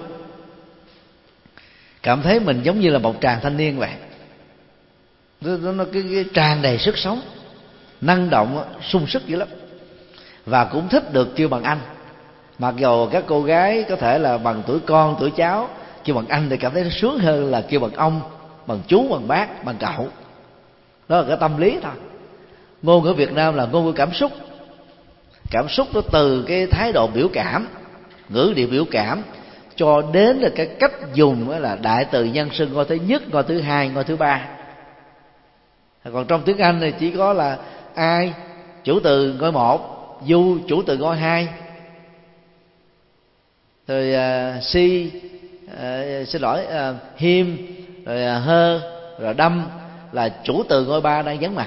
cảm thấy mình giống như là một chàng thanh niên vậy. Nó, nó cái, cái tràn đầy sức sống, năng động, sung sức dữ lắm, và cũng thích được kêu bằng anh. Mặc dù các cô gái có thể là bằng tuổi con, tuổi cháu, kêu bằng anh thì cảm thấy nó sướng hơn là kêu bằng ông, bằng chú, bằng bác, bằng cậu. Đó là cái tâm lý thôi. Ngôn ngữ Việt Nam là ngôn ngữ cảm xúc. Cảm xúc nó từ cái thái độ biểu cảm, ngữ điệu biểu cảm, cho đến là cái cách dùng là đại từ nhân xưng, ngôi thứ nhất, ngôi thứ hai, ngôi thứ ba. Còn trong tiếng Anh thì chỉ có là I, chủ từ ngôi một, you, chủ từ ngôi hai, rồi uh, she, uh, xin lỗi, uh, him, rồi uh, her, rồi them là chủ từ ngôi ba đang vắng mặt.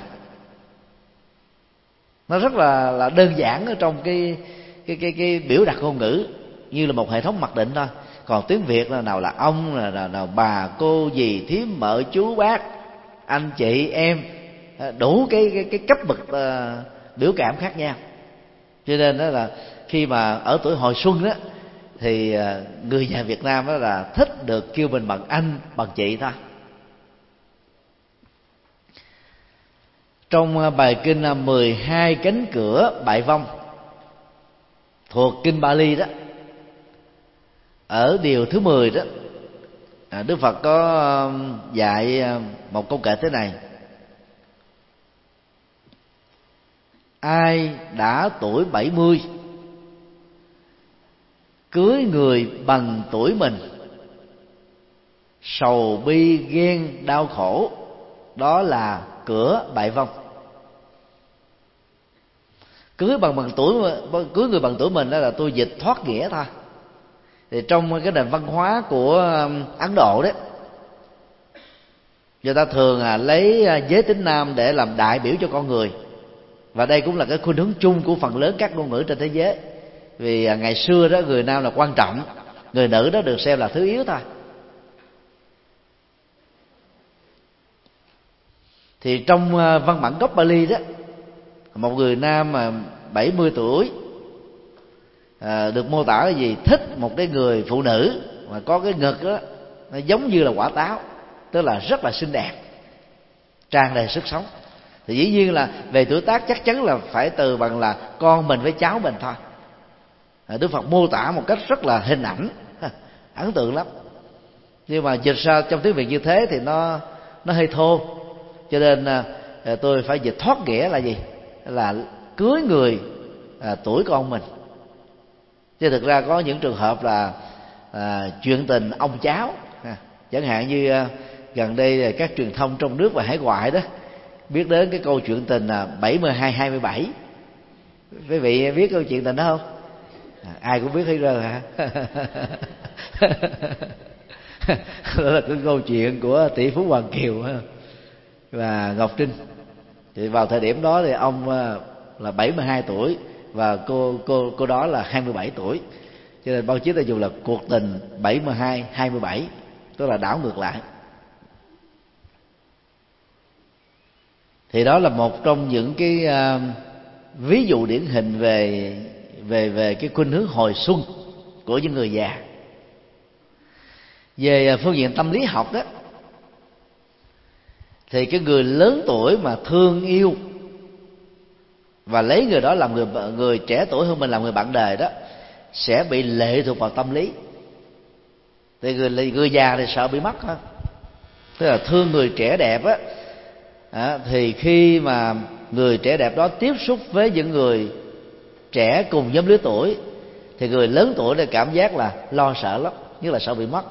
Nó rất là là đơn giản ở trong cái cái cái cái biểu đạt ngôn ngữ, như là một hệ thống mặc định thôi. Còn tiếng Việt là nào là ông, là nào, nào bà, cô, dì, thím, mợ, chú, bác, anh, chị, em, đủ cái cái, cái cấp bậc uh, biểu cảm khác nhau. Cho nên đó là khi mà ở tuổi hồi xuân đó, thì người già Việt Nam đó là thích được kêu mình bằng anh, bằng chị thôi. Trong bài kinh mười hai cánh cửa Bại Vong thuộc kinh Bali đó, ở điều thứ mười đó, Đức Phật có dạy một câu kệ thế này: ai đã tuổi bảy mươi cưới người bằng tuổi mình, sầu bi ghen đau khổ, đó là cửa bại vong. Cưới bằng bằng tuổi cưới người bằng tuổi mình đó là tôi dịch thoát nghĩa thôi. Thì trong cái nền văn hóa của Ấn Độ đấy, người ta thường à, lấy giới tính nam để làm đại biểu cho con người, và đây cũng là cái khuynh hướng chung của phần lớn các ngôn ngữ trên thế giới. Vì à, ngày xưa đó người nam là quan trọng, người nữ đó được xem là thứ yếu thôi. Thì trong văn bản gốc Bali đó, một người nam mà bảy mươi tuổi à, được mô tả là gì? Thích một cái người phụ nữ mà có cái ngực đó nó giống như là quả táo, tức là rất là xinh đẹp, tràn đầy sức sống. Thì dĩ nhiên là về tuổi tác chắc chắn là phải từ bằng là con mình với cháu mình thôi. à, Đức Phật mô tả một cách rất là hình ảnh, ấn tượng lắm. Nhưng mà dịch ra trong tiếng Việt như thế thì nó nó hơi thô, cho nên à, tôi phải dịch thoát nghĩa là gì? Là cưới người à, tuổi con mình. Chứ thực ra có những trường hợp là à, chuyện tình ông cháu, à, chẳng hạn như à, gần đây các truyền thông trong nước và hải ngoại đó biết đến cái câu chuyện tình là bảy mươi hai hai mươi bảy. Quý vị biết câu chuyện tình đó không? À, ai cũng biết hết rồi hả? Đó là cái câu chuyện của tỷ phú Hoàng Kiều và Ngọc Trinh. Thì vào thời điểm đó thì ông là bảy mươi hai tuổi và cô cô cô đó là hai mươi bảy tuổi, cho nên báo chí ta dùng là cuộc tình bảy mươi hai hai mươi bảy, tức là đảo ngược lại. Thì đó là một trong những cái uh, ví dụ điển hình về về về cái khuynh hướng hồi xuân của những người già. Về phương diện tâm lý học đó, thì cái người lớn tuổi mà thương yêu và lấy người đó làm người người trẻ tuổi hơn mình làm người bạn đời đó sẽ bị lệ thuộc vào tâm lý. Thì người người già thì sợ bị mất thôi, tức là thương người trẻ đẹp á, à, thì khi mà người trẻ đẹp đó tiếp xúc với những người trẻ cùng nhóm lứa tuổi thì người lớn tuổi đã cảm giác là lo sợ lắm, như là sợ bị mất.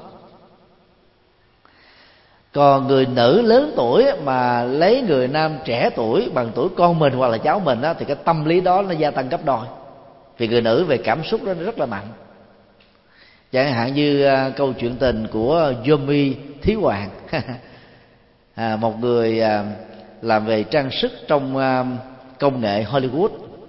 Còn người nữ lớn tuổi mà lấy người nam trẻ tuổi bằng tuổi con mình hoặc là cháu mình á, thì cái tâm lý đó nó gia tăng gấp đôi, vì người nữ về cảm xúc đó nó rất là mạnh. Chẳng hạn như uh, câu chuyện tình của Yomi Thí Hoàng, à, một người uh, làm về trang sức trong uh, công nghệ Hollywood.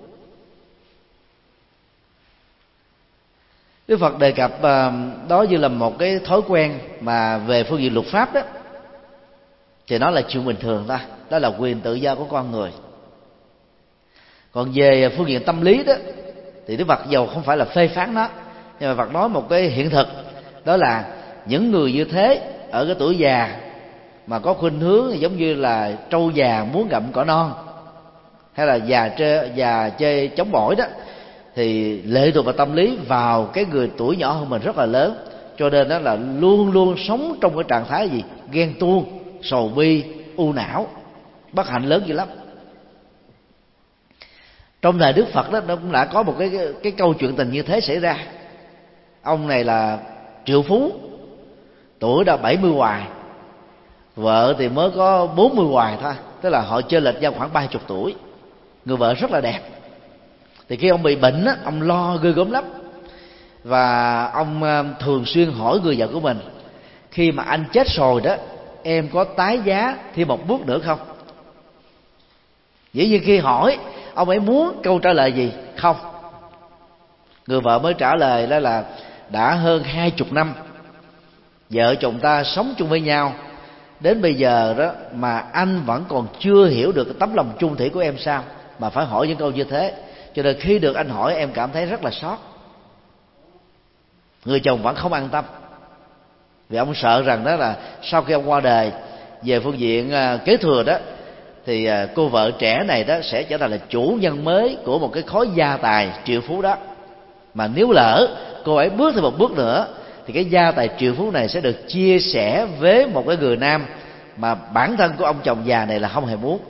Đức Phật đề cập uh, đó như là một cái thói quen mà về phương diện luật pháp đó thì nó là chuyện bình thường thôi, đó là quyền tự do của con người. Còn về phương diện tâm lý đó thì Đức Phật dầu không phải là phê phán nó, nhưng mà Phật nói một cái hiện thực, đó là những người như thế ở cái tuổi già mà có khuynh hướng giống như là trâu già muốn gặm cỏ non, hay là già chơi, già chơi chống bỏi đó, thì lệ thuộc vào tâm lý vào cái người tuổi nhỏ hơn mình rất là lớn. Cho nên đó là luôn luôn sống trong cái trạng thái gì? Ghen tuông, sầu bi, u não, bất hạnh lớn dữ lắm. Trong thời Đức Phật đó, nó cũng đã có một cái, cái cái câu chuyện tình như thế xảy ra. Ông này là triệu phú, tuổi đã bảy mươi hoài, vợ thì mới có bốn mươi hoài thôi, tức là họ chênh lệch nhau khoảng ba mươi tuổi. Người vợ rất là đẹp. Thì khi ông bị bệnh á, ông lo ghê gớm lắm, và ông thường xuyên hỏi người vợ của mình: khi mà anh chết rồi đó, em có tái giá thêm một bước nữa không? Dĩ nhiên khi hỏi, ông ấy muốn câu trả lời gì? Không. Người vợ mới trả lời đó là đã hơn hai chục năm vợ chồng ta sống chung với nhau, đến bây giờ đó mà anh vẫn còn chưa hiểu được cái tấm lòng chung thủy của em sao mà phải hỏi những câu như thế. Cho nên khi được anh hỏi em cảm thấy rất là sót. Người chồng vẫn không an tâm, vì ông sợ rằng đó là sau khi ông qua đời, về phương diện uh, kế thừa đó, thì uh, cô vợ trẻ này đó sẽ trở thành là chủ nhân mới của một cái khối gia tài triệu phú đó. Mà nếu lỡ cô ấy bước thêm một bước nữa thì cái gia tài triệu phú này sẽ được chia sẻ với một cái người nam mà bản thân của ông chồng già này là không hề muốn.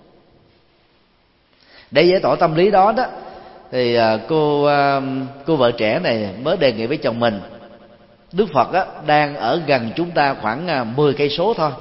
Để giải tỏa tâm lý đó đó thì cô cô vợ trẻ này mới đề nghị với chồng mình: Đức Phật á, đang ở gần chúng ta khoảng mười cây số thôi.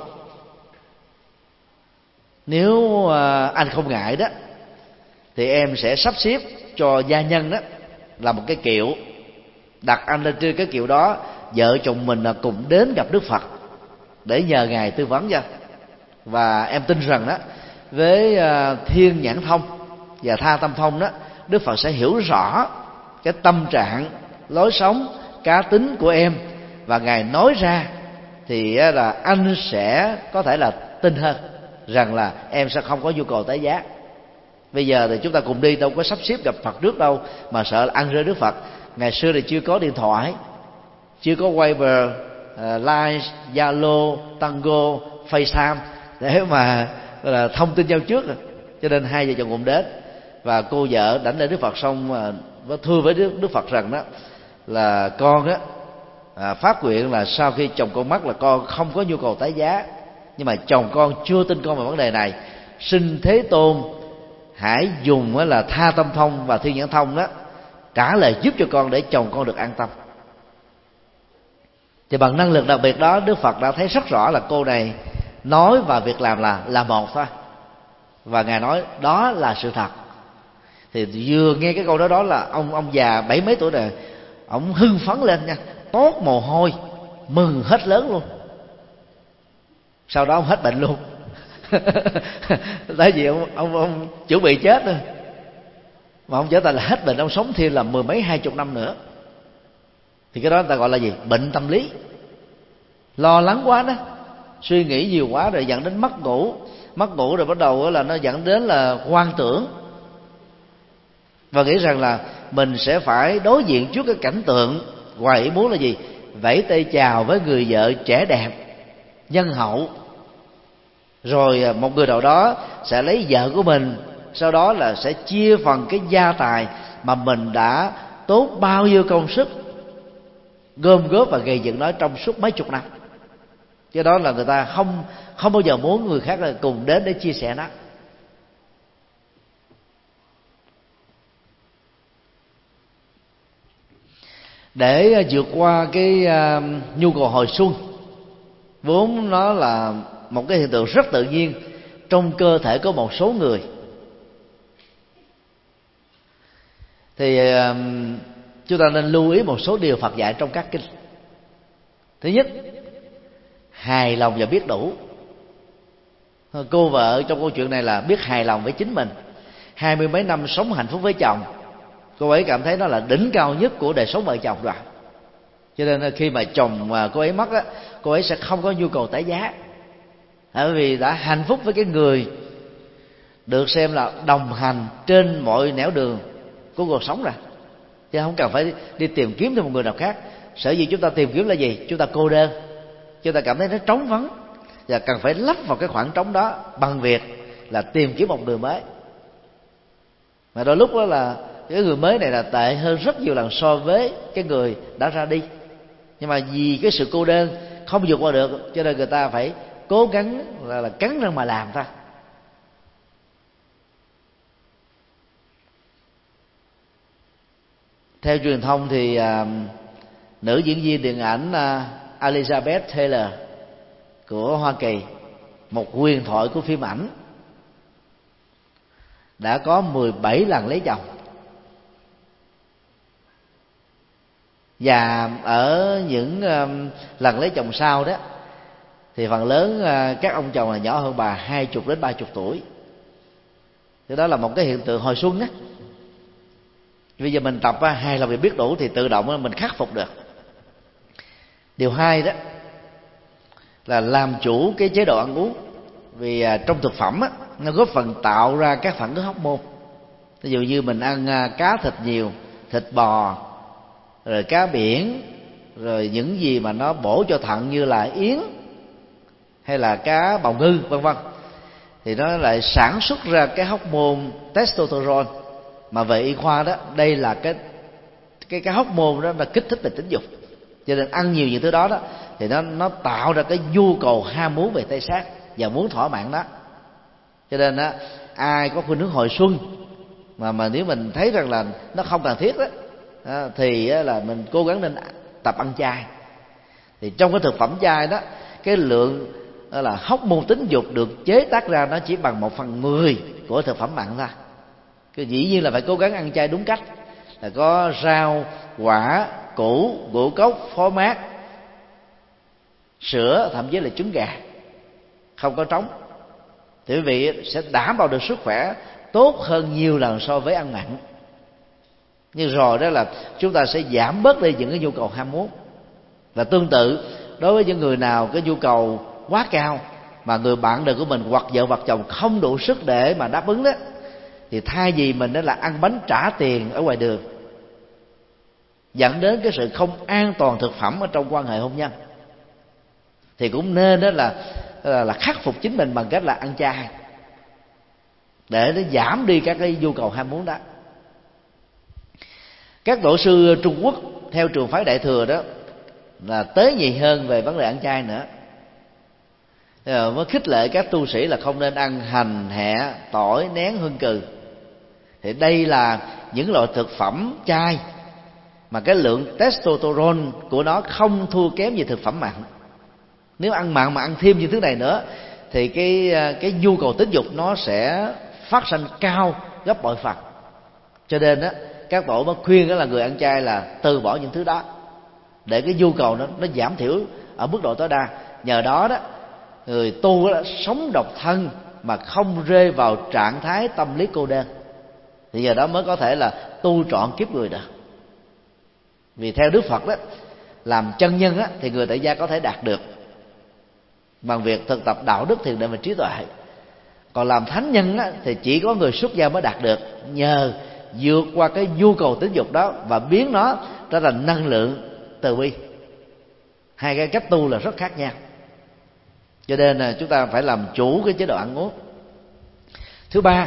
Nếu anh không ngại đó thì em sẽ sắp xếp cho gia nhân đó là một cái kiệu, đặt anh lên trên cái kiệu đó, vợ chồng mình cùng đến gặp Đức Phật để nhờ ngài tư vấn cho. Và em tin rằng đó với thiên nhãn thông và tha tâm thông đó, Đức Phật sẽ hiểu rõ cái tâm trạng, lối sống, cá tính của em, và ngài nói ra thì là anh sẽ có thể là tin hơn rằng là em sẽ không có nhu cầu tái giá. Bây giờ thì chúng ta cùng đi, đâu có sắp xếp gặp Phật trước đâu mà sợ là ăn rơi Đức Phật. Ngày xưa thì chưa có điện thoại, chưa có Viber, uh, Line, Zalo, Tango, FaceTime để mà là thông tin nhau trước. Cho nên hai vợ chồng cùng đến, và cô vợ đảnh lễ Đức Phật xong và thưa với Đức, Đức Phật rằng đó là con á à, phát nguyện là sau khi chồng con mất là con không có nhu cầu tái giá, nhưng mà chồng con chưa tin con về vấn đề này. Xin Thế Tôn hãy dùng là tha tâm thông và thiên nhãn thông đó trả lời giúp cho con để chồng con được an tâm. Thì bằng năng lực đặc biệt đó, Đức Phật đã thấy rất rõ là cô này nói và việc làm là là một thôi, và ngài nói đó là sự thật. Thì vừa nghe cái câu đó đó là ông ông già bảy mấy tuổi này, ông hưng phấn lên nha, toát mồ hôi, mừng hết lớn luôn. Sau đó ông hết bệnh luôn. Tại vì ông, ông ông chuẩn bị chết rồi, mà ông trở thành là hết bệnh, ông sống thêm là mười mấy hai chục năm nữa. Thì cái đó người ta gọi là gì? Bệnh tâm lý. Lo lắng quá đó, suy nghĩ nhiều quá rồi dẫn đến mất ngủ, mất ngủ rồi bắt đầu là nó dẫn đến là hoang tưởng, và nghĩ rằng là mình sẽ phải đối diện trước cái cảnh tượng ngoài ý muốn là gì? Vẫy tay chào với người vợ trẻ đẹp, nhân hậu, rồi một người nào đó sẽ lấy vợ của mình, sau đó là sẽ chia phần cái gia tài mà mình đã tốn bao nhiêu công sức gom góp và gây dựng nó trong suốt mấy chục năm. Cho đó là người ta không không bao giờ muốn người khác là cùng đến để chia sẻ nó. Để vượt qua cái uh, nhu cầu hồi xuân, vốn nó là một cái hiện tượng rất tự nhiên trong cơ thể của một số người, thì uh, chúng ta nên lưu ý một số điều Phật dạy trong các kinh. Thứ nhất, hài lòng và biết đủ. Cô vợ trong câu chuyện này là biết hài lòng với chính mình. Hai mươi mấy năm sống hạnh phúc với chồng, cô ấy cảm thấy đó là đỉnh cao nhất của đời sống vợ chồng rồi. Cho nên khi mà chồng mà cô ấy mất á, cô ấy sẽ không có nhu cầu tái giá, bởi vì đã hạnh phúc với cái người được xem là đồng hành trên mọi nẻo đường của cuộc sống rồi, chứ không cần phải đi tìm kiếm thêm một người nào khác. Sở dĩ chúng ta tìm kiếm là gì? Chúng ta cô đơn, chúng ta cảm thấy nó trống vắng, và cần phải lấp vào cái khoảng trống đó bằng việc là tìm kiếm một người mới. Mà đôi lúc đó là cái người mới này là tệ hơn rất nhiều lần so với cái người đã ra đi, nhưng mà vì cái sự cô đơn không vượt qua được, cho nên người ta phải cố gắng là, là cắn răng mà làm thôi. Theo truyền thông thì à, nữ diễn viên điện ảnh à, Elizabeth Taylor của Hoa Kỳ, một huyền thoại của phim ảnh, đã có mười bảy lần lấy chồng. Và ở những um, lần lấy chồng sau đó thì phần lớn uh, các ông chồng là nhỏ hơn bà hai chục đến ba chục tuổi. Thế đó là một cái hiện tượng hồi xuân đó. Bây giờ mình tập uh, hài lòng và biết đủ thì tự động mình khắc phục được. Điều hai đó là làm chủ cái chế độ ăn uống, vì uh, trong thực phẩm á, nó góp phần tạo ra các phản ứng hóc môn. ví dụ như mình ăn cá thịt nhiều, thịt bò, rồi cá biển, rồi những gì mà nó bổ cho thận như là yến hay là cá bào ngư vân vân, thì nó lại sản xuất ra cái hormone testosterone, mà về y khoa đó đây là cái cái cái hormone đó là kích thích về tính dục. Cho nên ăn nhiều những thứ đó đó thì nó nó tạo ra cái nhu cầu ham muốn về thể xác và muốn thỏa mãn đó. Cho nên á, ai có khuynh hướng hồi xuân mà mà nếu mình thấy rằng là nó không cần thiết đó, à, thì á, là mình cố gắng nên tập ăn chay. Thì trong cái thực phẩm chay đó, cái lượng đó là hormone tính dục được chế tác ra nó chỉ bằng một phần mười của thực phẩm mặn thôi. Cái dĩ nhiên là phải cố gắng ăn chay đúng cách, là có rau, quả, củ, ngũ cốc, phó mát, sữa, thậm chí là trứng gà, không có trống, thì quý vị sẽ đảm bảo được sức khỏe tốt hơn nhiều lần so với ăn mặn. Nhưng rồi đó là chúng ta sẽ giảm bớt đi những cái nhu cầu ham muốn. Và tương tự đối với những người nào cái nhu cầu quá cao mà người bạn đời của mình hoặc vợ hoặc chồng không đủ sức để mà đáp ứng đó, thì thay vì mình đó là ăn bánh trả tiền ở ngoài đường, dẫn đến cái sự không an toàn thực phẩm ở trong quan hệ hôn nhân, thì cũng nên đó là là, là khắc phục chính mình bằng cách là ăn chay để nó giảm đi các cái nhu cầu ham muốn đó. Các tổ sư Trung Quốc theo trường phái Đại Thừa đó là tế nhị hơn về vấn đề ăn chay nữa, mới khích lệ các tu sĩ là không nên ăn hành, hẹ, tỏi, nén, hương cừ. Thì đây là những loại thực phẩm chay mà cái lượng testosterone của nó không thua kém gì thực phẩm mặn. Nếu ăn mặn mà ăn thêm những thứ này nữa thì cái cái nhu cầu tính dục nó sẽ phát sinh cao gấp bội phần. Cho nên á, các tổ mới khuyên đó là người ăn chay là từ bỏ những thứ đó để cái nhu cầu nó nó giảm thiểu ở mức độ tối đa. Nhờ đó đó, người tu đó, sống độc thân mà không rơi vào trạng thái tâm lý cô đơn, thì giờ đó mới có thể là tu trọn kiếp người được. Vì theo Đức Phật đó, làm chân nhân á, thì người tại gia có thể đạt được bằng việc thực tập đạo đức, thiền định và trí tuệ. Còn làm thánh nhân á, thì chỉ có người xuất gia mới đạt được, nhờ vượt qua cái nhu cầu tính dục đó và biến nó trở thành năng lượng từ bi. Hai cái cách tu là rất khác nhau, cho nên là chúng ta phải làm chủ cái chế độ ăn uống. Thứ ba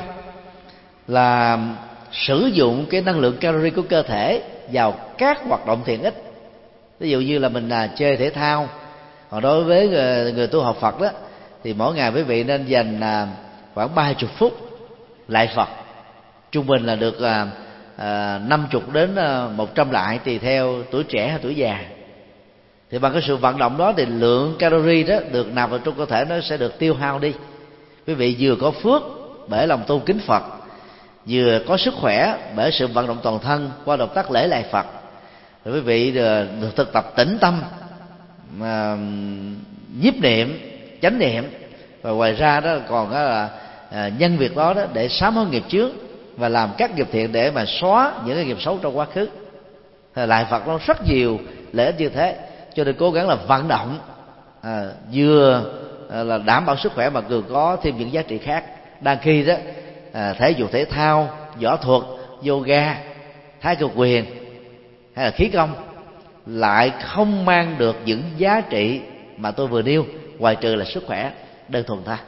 là sử dụng cái năng lượng calorie của cơ thể vào các hoạt động thiện ích. Ví dụ như là mình là chơi thể thao, còn đối với người, người tu học Phật đó, thì mỗi ngày quý vị nên dành khoảng ba mươi phút lại Phật, trung bình là được năm mươi đến một trăm lại, tùy theo tuổi trẻ hay tuổi già. Thì bằng cái sự vận động đó thì lượng calorie đó được nạp vào trong cơ thể nó sẽ được tiêu hao đi. Quý vị vừa có phước bởi lòng tôn kính Phật, vừa có sức khỏe bởi sự vận động toàn thân qua động tác lễ lại Phật. Rồi quý vị được thực tập tĩnh tâm, mà nhiếp niệm, chánh niệm, và ngoài ra đó còn đó là nhân việc đó, đó để sám hối nghiệp trước và làm các nghiệp thiện để mà xóa những cái nghiệp xấu trong quá khứ. Lại Phật nó rất nhiều lợi ích như thế, cho nên cố gắng là vận động, à, vừa là đảm bảo sức khỏe mà vừa có thêm những giá trị khác. Đang khi đó à, thể dục thể thao, võ thuật, yoga, thái cực quyền hay là khí công lại không mang được những giá trị mà tôi vừa nêu, ngoài trừ là sức khỏe đơn thuần thôi.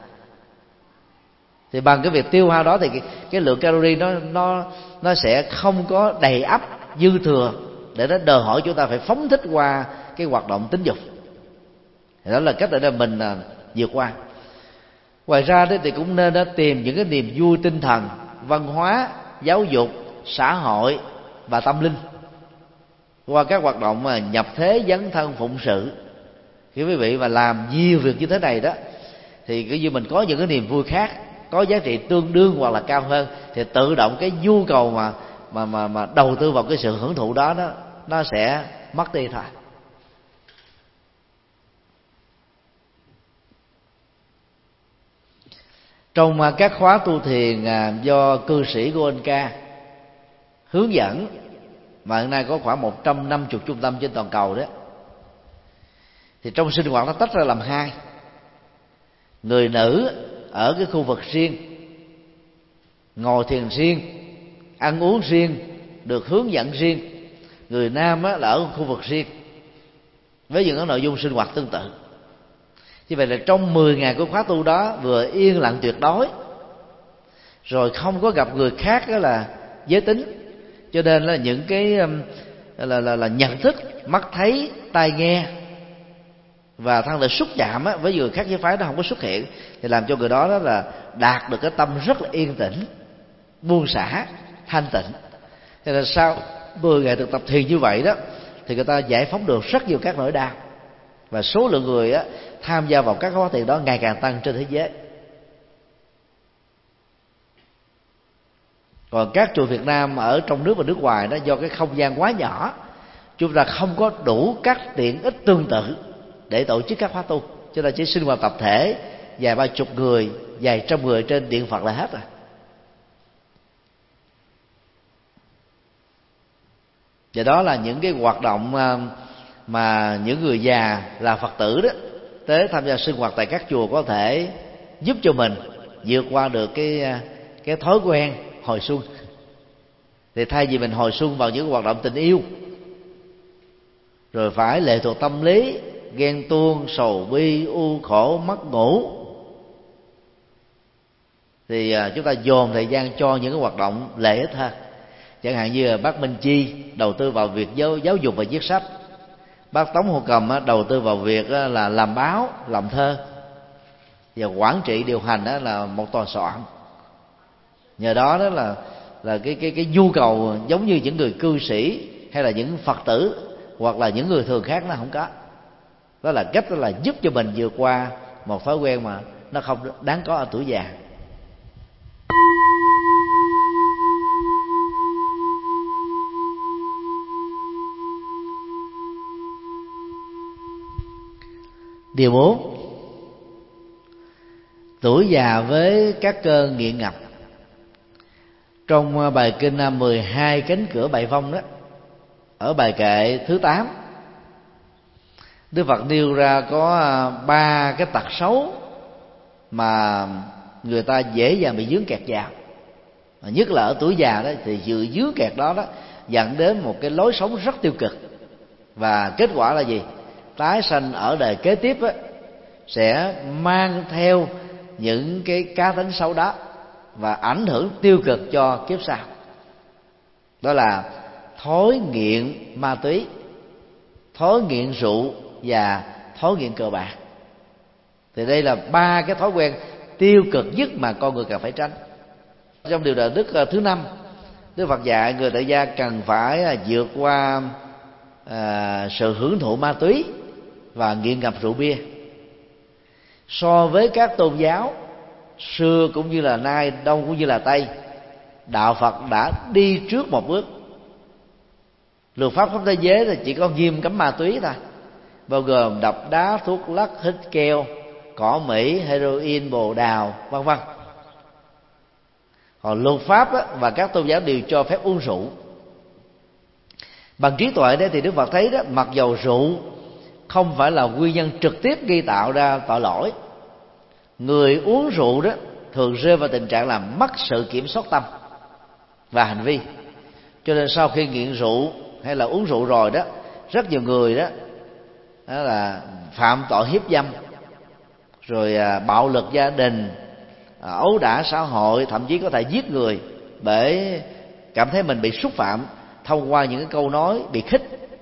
Thì bằng cái việc tiêu hao đó thì cái, cái lượng calorie nó nó nó sẽ không có đầy ắp dư thừa để nó đòi hỏi chúng ta phải phóng thích qua cái hoạt động tính dục. Thì đó là cách để mình à, vượt qua. Ngoài ra đó thì cũng nên đó, tìm những cái niềm vui tinh thần, văn hóa, giáo dục, xã hội và tâm linh qua các hoạt động mà nhập thế, dấn thân, phụng sự. Khi quý vị mà làm nhiều việc như thế này đó thì cái như mình có những cái niềm vui khác, có giá trị tương đương hoặc là cao hơn, thì tự động cái nhu cầu mà mà mà mà đầu tư vào cái sự hưởng thụ đó đó nó sẽ mất đi thôi. Trong các khóa tu thiền do cư sĩ của anh ca hướng dẫn, mà hiện nay có khoảng một trăm năm mươi trung tâm trên toàn cầu đó, thì trong sinh hoạt nó tách ra làm hai. Người nữ ở cái khu vực riêng, ngồi thiền riêng, ăn uống riêng, được hướng dẫn riêng. Người nam á, là ở khu vực riêng với những cái nội dung sinh hoạt tương tự. Như vậy là trong mười ngày của khóa tu đó vừa yên lặng tuyệt đối, rồi không có gặp người khác đó là giới tính, cho nên là những cái là là, là nhận thức, mắt thấy, tai nghe và thân thể xúc chạm á, với người khác giới phái nó không có xuất hiện, thì làm cho người đó đó là đạt được cái tâm rất là yên tĩnh, buông xả, thanh tịnh. Cho nên sau mười ngày thực tập thiền như vậy đó, thì người ta giải phóng được rất nhiều các nỗi đau, và số lượng người á, tham gia vào các khóa thiền đó ngày càng tăng trên thế giới. Còn các chùa Việt Nam ở trong nước và nước ngoài đó, do cái không gian quá nhỏ, chúng ta không có đủ các tiện ích tương tự để tổ chức các khóa tu, cho nên chỉ sinh hoạt tập thể vài ba chục người, vài trăm người trên điện Phật là hết rồi. Và đó là những cái hoạt động mà những người già là Phật tử đó tới tham gia sinh hoạt tại các chùa có thể giúp cho mình vượt qua được cái cái thói quen hồi xuân. Thì thay vì mình hồi xuân vào những hoạt động tình yêu, rồi phải lệ thuộc tâm lý, ghen tuông, sầu bi, u khổ, mất ngủ, thì chúng ta dồn thời gian cho những cái hoạt động lợi ích hơn. Chẳng hạn như bác Minh Chi đầu tư vào việc giáo, giáo dục và viết sách, bác Tống Hồ Cầm đầu tư vào việc là làm báo, làm thơ, và quản trị điều hành là một tòa soạn. Nhờ đó đó là là cái cái cái nhu cầu giống như những người cư sĩ hay là những Phật tử hoặc là những người thường khác nó không có. Đó là cách đó là giúp cho mình vượt qua một thói quen mà nó không đáng có ở tuổi già. Điều bốn, tuổi già với các cơn nghiện ngập. Trong bài kinh mười hai cánh cửa Bại Vong đó, ở bài kệ thứ tám, Đức Phật nêu ra có ba cái tật xấu mà người ta dễ dàng bị dướng kẹt vào. Nhất là ở tuổi già đó, thì sự dướng kẹt đó đó dẫn đến một cái lối sống rất tiêu cực, và kết quả là gì? Tái sanh ở đời kế tiếp á, sẽ mang theo những cái cá tính xấu đó và ảnh hưởng tiêu cực cho kiếp sau. Đó là thói nghiện ma túy, thói nghiện rượu và thói nghiện cờ bạc. Thì đây là ba cái thói quen tiêu cực nhất mà con người cần phải tránh. Trong điều đạo đức thứ năm, Đức Phật dạy người tại gia cần phải vượt qua à, sự hưởng thụ ma túy và nghiện ngập rượu bia. So với các tôn giáo xưa cũng như là nay, đông cũng như là tây, đạo Phật đã đi trước một bước. Luật pháp khắp thế giới thì chỉ có nghiêm cấm ma túy thôi, bao gồm đập đá, thuốc lắc, hít keo, cỏ mỹ, heroin, bồ đào, vân vân. Còn luật pháp á, và các tôn giáo đều cho phép uống rượu. Bằng trí tuệ đấy thì Đức Phật thấy đó, mặc dầu rượu không phải là nguyên nhân trực tiếp gây tạo ra tội lỗi, người uống rượu đó thường rơi vào tình trạng là mất sự kiểm soát tâm và hành vi. Cho nên sau khi nghiện rượu hay là uống rượu rồi đó, rất nhiều người đó, đó là phạm tội hiếp dâm, rồi à, bạo lực gia đình, à, ấu đả xã hội, thậm chí có thể giết người bởi cảm thấy mình bị xúc phạm thông qua những cái câu nói bị khích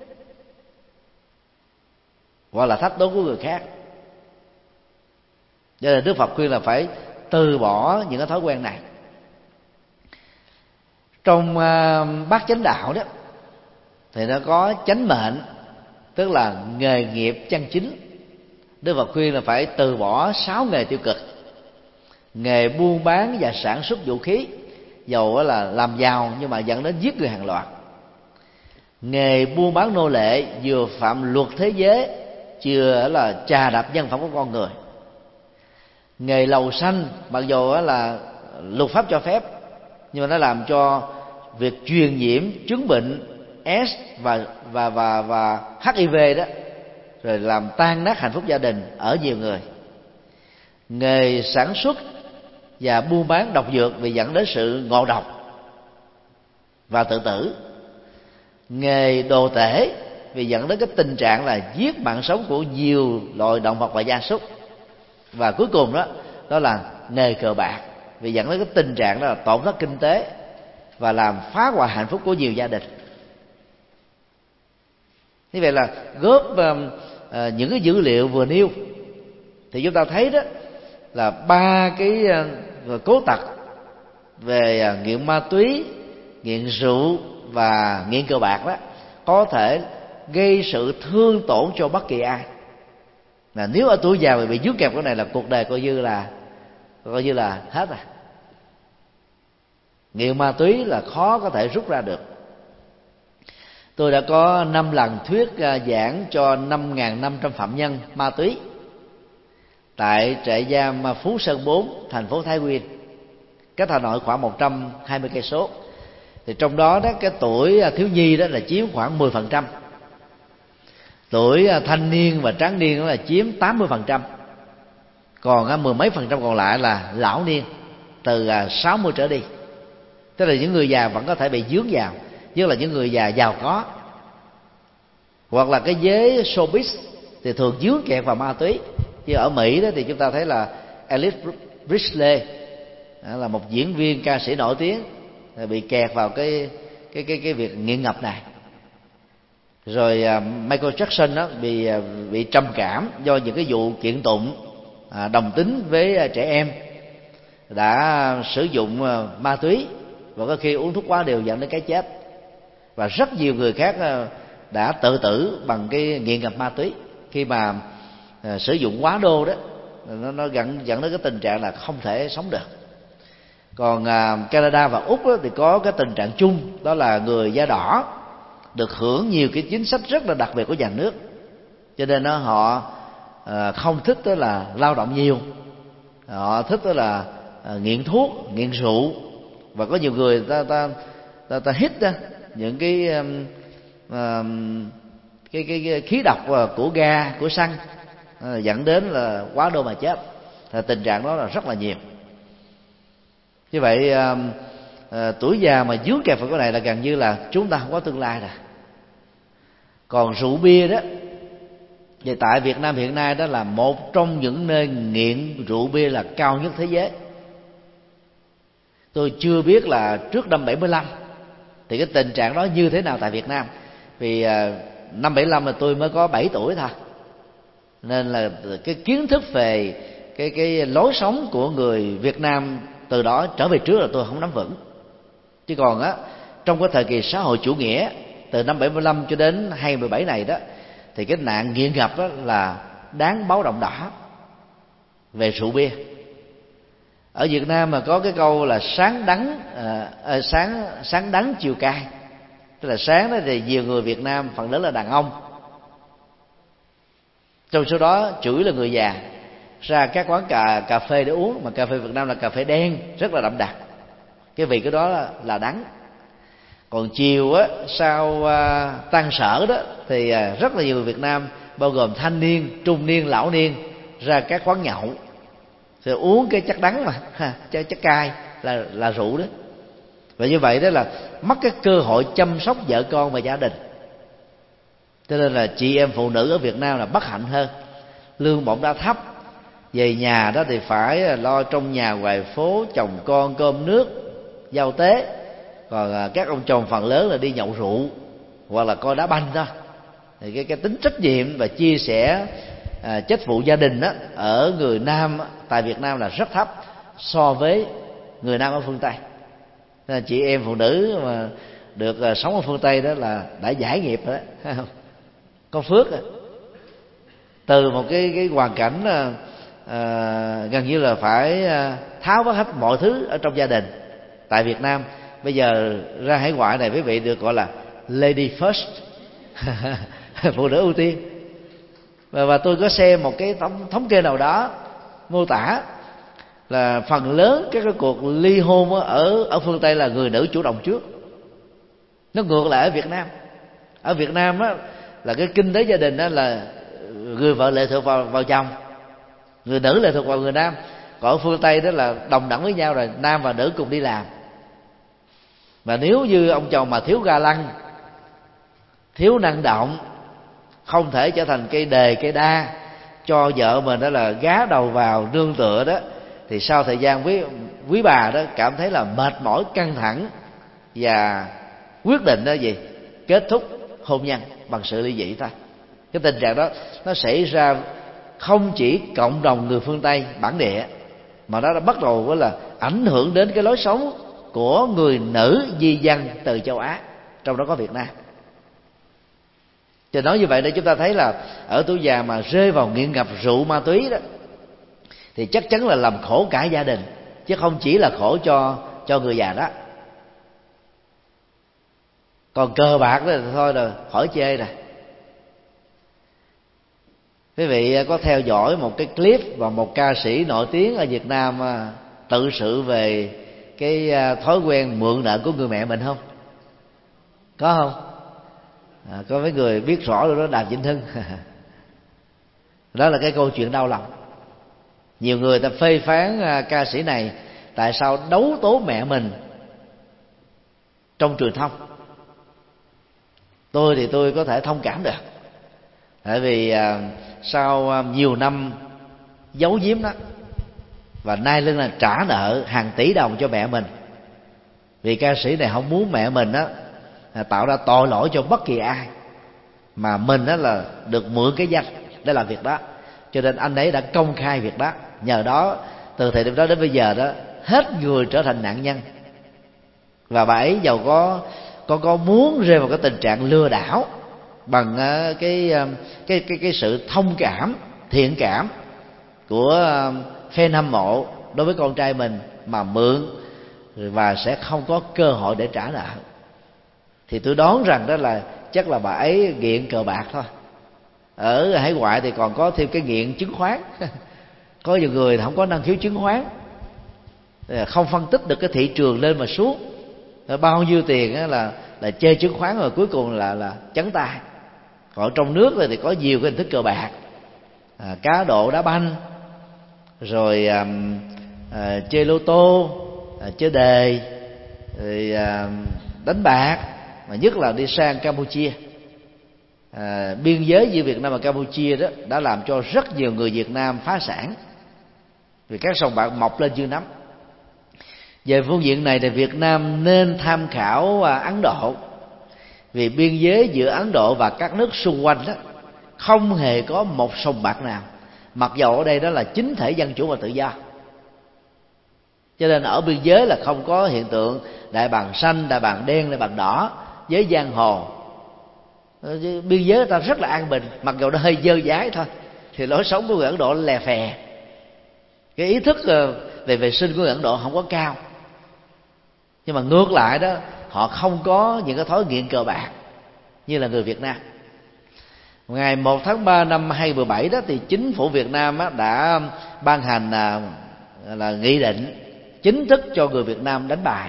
hoặc là thách đố của người khác. Cho nên Đức Phật khuyên là phải từ bỏ những cái thói quen này. Trong uh, bát chánh đạo đó thì nó có chánh mệnh, tức là nghề nghiệp chân chính. Đức Phật khuyên là phải từ bỏ sáu nghề tiêu cực: nghề buôn bán và sản xuất vũ khí, dầu là làm giàu nhưng mà dẫn đến giết người hàng loạt; nghề buôn bán nô lệ, vừa phạm luật thế giới chưa là chà đạp nhân phẩm của con người; nghề lầu xanh, mặc dù là luật pháp cho phép nhưng mà nó làm cho việc truyền nhiễm chứng bệnh S và và và và H I V đó, rồi làm tan nát hạnh phúc gia đình ở nhiều người; nghề sản xuất và buôn bán độc dược vì dẫn đến sự ngộ độc; và tự tử, nghề đồ tể vì dẫn đến cái tình trạng là giết mạng sống của nhiều loại động vật và gia súc, và cuối cùng đó đó là nghề cờ bạc vì dẫn đến cái tình trạng đó là tổn thất kinh tế và làm phá hoại hạnh phúc của nhiều gia đình. Như vậy là góp uh, uh, những cái dữ liệu vừa nêu thì chúng ta thấy đó là ba cái uh, cố tật về uh, nghiện ma túy, nghiện rượu và nghiện cờ bạc đó có thể gây sự thương tổn cho bất kỳ ai. Là nếu ở tuổi già mà bị dướng kẹp cái này là cuộc đời coi như là coi như là hết rồi. Nghiện ma túy là khó có thể rút ra được. Tôi đã có năm lần thuyết giảng cho năm nghìn năm trăm phạm nhân ma túy tại trại giam Phú Sơn bốn, thành phố Thái Nguyên, cách Hà Nội khoảng một trăm hai mươi cây số. Thì trong đó đó cái tuổi thiếu nhi đó là chiếm khoảng mười phần trăm, tuổi thanh niên và tráng niên đó là chiếm tám mươi phần trăm, còn mười mấy phần trăm còn lại là lão niên từ sáu mươi trở đi. Tức là những người già vẫn có thể bị dướng vào, nhất là những người già giàu có, hoặc là cái giới showbiz thì thường dướng kẹt vào ma túy. Như ở Mỹ đó thì chúng ta thấy là Elvis Presley là một diễn viên ca sĩ nổi tiếng bị kẹt vào cái cái cái cái việc nghiện ngập này. Rồi Michael Jackson đó bị bị trầm cảm do những cái vụ kiện tụng đồng tính với trẻ em, đã sử dụng ma túy và có khi uống thuốc quá liều dẫn đến cái chết. Và rất nhiều người khác đã tự tử bằng cái nghiện ngập ma túy khi mà uh, sử dụng quá đô đó, nó, nó dẫn dẫn đến cái tình trạng là không thể sống được. Còn uh, Canada và Úc đó, thì có cái tình trạng chung, đó là người da đỏ được hưởng nhiều cái chính sách rất là đặc biệt của nhà nước, cho nên đó, họ uh, không thích đó là lao động nhiều, họ thích đó là uh, nghiện thuốc, nghiện rượu, và có nhiều người ta ta ta, ta hít đó, những cái um, um, cái, cái cái khí độc của ga, của xăng uh, dẫn đến là quá đô mà chết. Thì tình trạng đó là rất là nhiều. Như vậy uh, uh, tuổi già mà dướng kẹt vào cái này là gần như là chúng ta không có tương lai rồi. Còn rượu bia đó, thì tại Việt Nam hiện nay đó là một trong những nơi nghiện rượu bia là cao nhất thế giới. Tôi chưa biết là trước năm bảy mươi lăm thì cái tình trạng đó như thế nào tại Việt Nam, vì năm bảy mươi lăm là tôi mới có bảy tuổi thôi, nên là cái kiến thức về cái cái lối sống của người Việt Nam từ đó trở về trước là tôi không nắm vững. Chứ còn á, trong cái thời kỳ xã hội chủ nghĩa từ năm bảy mươi lăm cho đến hai mươi bảy này đó, thì cái nạn nghiện ngập đó là đáng báo động đỏ về rượu bia. Ở Việt Nam mà có cái câu là sáng đắng à, à, sáng sáng đắng chiều cay, tức là sáng đó thì nhiều người Việt Nam phần lớn là đàn ông, trong số đó chủ yếu là người già, ra các quán cà cà phê để uống, mà cà phê Việt Nam là cà phê đen rất là đậm đặc, cái vị cái đó là, là đắng. Còn chiều á, sau à, tan sở đó thì à, rất là nhiều người Việt Nam bao gồm thanh niên, trung niên, lão niên ra các quán nhậu thì uống cái chất đắng mà ha, chất chất cay là là rượu đó. Và như vậy đó là mất cái cơ hội chăm sóc vợ con và gia đình. Cho nên là chị em phụ nữ ở Việt Nam là bất hạnh hơn, lương bổng đã thấp, về nhà đó thì phải lo trong nhà ngoài phố, chồng con, cơm nước, giao tế. Còn các ông chồng phần lớn là đi nhậu rượu hoặc là coi đá banh thôi. Thì cái, cái tính trách nhiệm và chia sẻ à, trách vụ gia đình đó, ở người Nam tại Việt Nam là rất thấp so với người Nam ở phương Tây. Nên chị em phụ nữ mà được à, sống ở phương Tây đó là đã giải nghiệp rồi đó, có phước rồi. Từ một cái cái hoàn cảnh à, à, gần như là phải à, tháo vát hết mọi thứ ở trong gia đình tại Việt Nam, bây giờ ra hải ngoại này quý vị được gọi là lady first phụ nữ ưu tiên. Và, và tôi có xem một cái thống, thống kê nào đó mô tả là phần lớn các cái cuộc ly hôn ở ở phương Tây là người nữ chủ động trước. Nó ngược lại ở Việt Nam. Ở Việt Nam á, là cái kinh tế gia đình đó là người vợ lệ thuộc vào, vào chồng, người nữ lệ thuộc vào người nam. Còn ở phương Tây đó là đồng đẳng với nhau rồi, nam và nữ cùng đi làm. Và nếu như ông chồng mà thiếu ga lăng, thiếu năng động, không thể trở thành cây đề cây đa cho vợ mình đó là gá đầu vào nương tựa đó, thì sau thời gian quý quý bà đó cảm thấy là mệt mỏi, căng thẳng và quyết định đó gì kết thúc hôn nhân bằng sự ly dị thôi. Cái tình trạng đó nó xảy ra không chỉ cộng đồng người phương Tây bản địa, mà nó đã bắt đầu với là ảnh hưởng đến cái lối sống của người nữ di dân từ châu Á, trong đó có Việt Nam. Thì nói như vậy để chúng ta thấy là ở tuổi già mà rơi vào nghiện ngập rượu ma túy đó thì chắc chắn là làm khổ cả gia đình, chứ không chỉ là khổ cho cho người già đó. Còn cờ bạc đó thì thôi rồi, khỏi chê rồi. Quý vị có theo dõi một cái clip và một ca sĩ nổi tiếng ở Việt Nam tự sự về cái thói quen mượn nợ của người mẹ mình không? Có không? À, có mấy người biết rõ rồi đó, Đàm Vĩnh Hưng. Đó là cái câu chuyện đau lòng. Nhiều người ta phê phán ca sĩ này tại sao đấu tố mẹ mình trong truyền thông. Tôi thì tôi có thể thông cảm được, tại vì à, sau à, nhiều năm giấu giếm đó, và nay lưng là trả nợ hàng tỷ đồng cho mẹ mình, vì ca sĩ này không muốn mẹ mình đó là tạo ra tội lỗi cho bất kỳ ai, mà mình đó là được mượn cái danh để làm việc đó, cho nên anh ấy đã công khai việc đó. Nhờ đó từ thời điểm đó đến bây giờ đó, hết người trở thành nạn nhân. Và bà ấy giàu có có có muốn rơi vào cái tình trạng lừa đảo bằng cái cái cái cái sự thông cảm, thiện cảm của fan hâm mộ đối với con trai mình mà mượn, và sẽ không có cơ hội để trả nợ, thì tôi đoán rằng đó là chắc là bà ấy nghiện cờ bạc thôi. Ở hải ngoại thì còn có thêm cái nghiện chứng khoán. Có nhiều người không có năng khiếu chứng khoán, không phân tích được cái thị trường lên mà xuống, bao nhiêu tiền là là chơi chứng khoán rồi cuối cùng là là trắng tay. Còn trong nước thì có nhiều cái hình thức cờ bạc, à, cá độ, đá banh, rồi à, à, chơi lô tô, à, chơi đề, rồi à, đánh bạc, mà nhất là đi sang Campuchia. À, biên giới giữa Việt Nam và Campuchia đó đã làm cho rất nhiều người Việt Nam phá sản, vì các sòng bạc mọc lên như nấm. Về phương diện này thì Việt Nam nên tham khảo Ấn Độ, vì biên giới giữa Ấn Độ và các nước xung quanh đó không hề có một sòng bạc nào, mặc dầu ở đây đó là chính thể dân chủ và tự do. Cho nên ở biên giới là không có hiện tượng đại bàng xanh, đại bàng đen, đại bàng đỏ, giới giang hồ. Biên giới người ta rất là an bình, mặc dầu nó hơi dơ dái thôi, thì lối sống của người Ấn Độ lè phè. Cái ý thức về vệ sinh của người Ấn Độ không có cao, nhưng mà ngược lại đó, họ không có những cái thói nghiện cờ bạc như là người Việt Nam. Ngày một tháng ba năm hai nghìn không trăm mười bảy đó thì chính phủ Việt Nam đã ban hành là, là nghị định chính thức cho người Việt Nam đánh bài.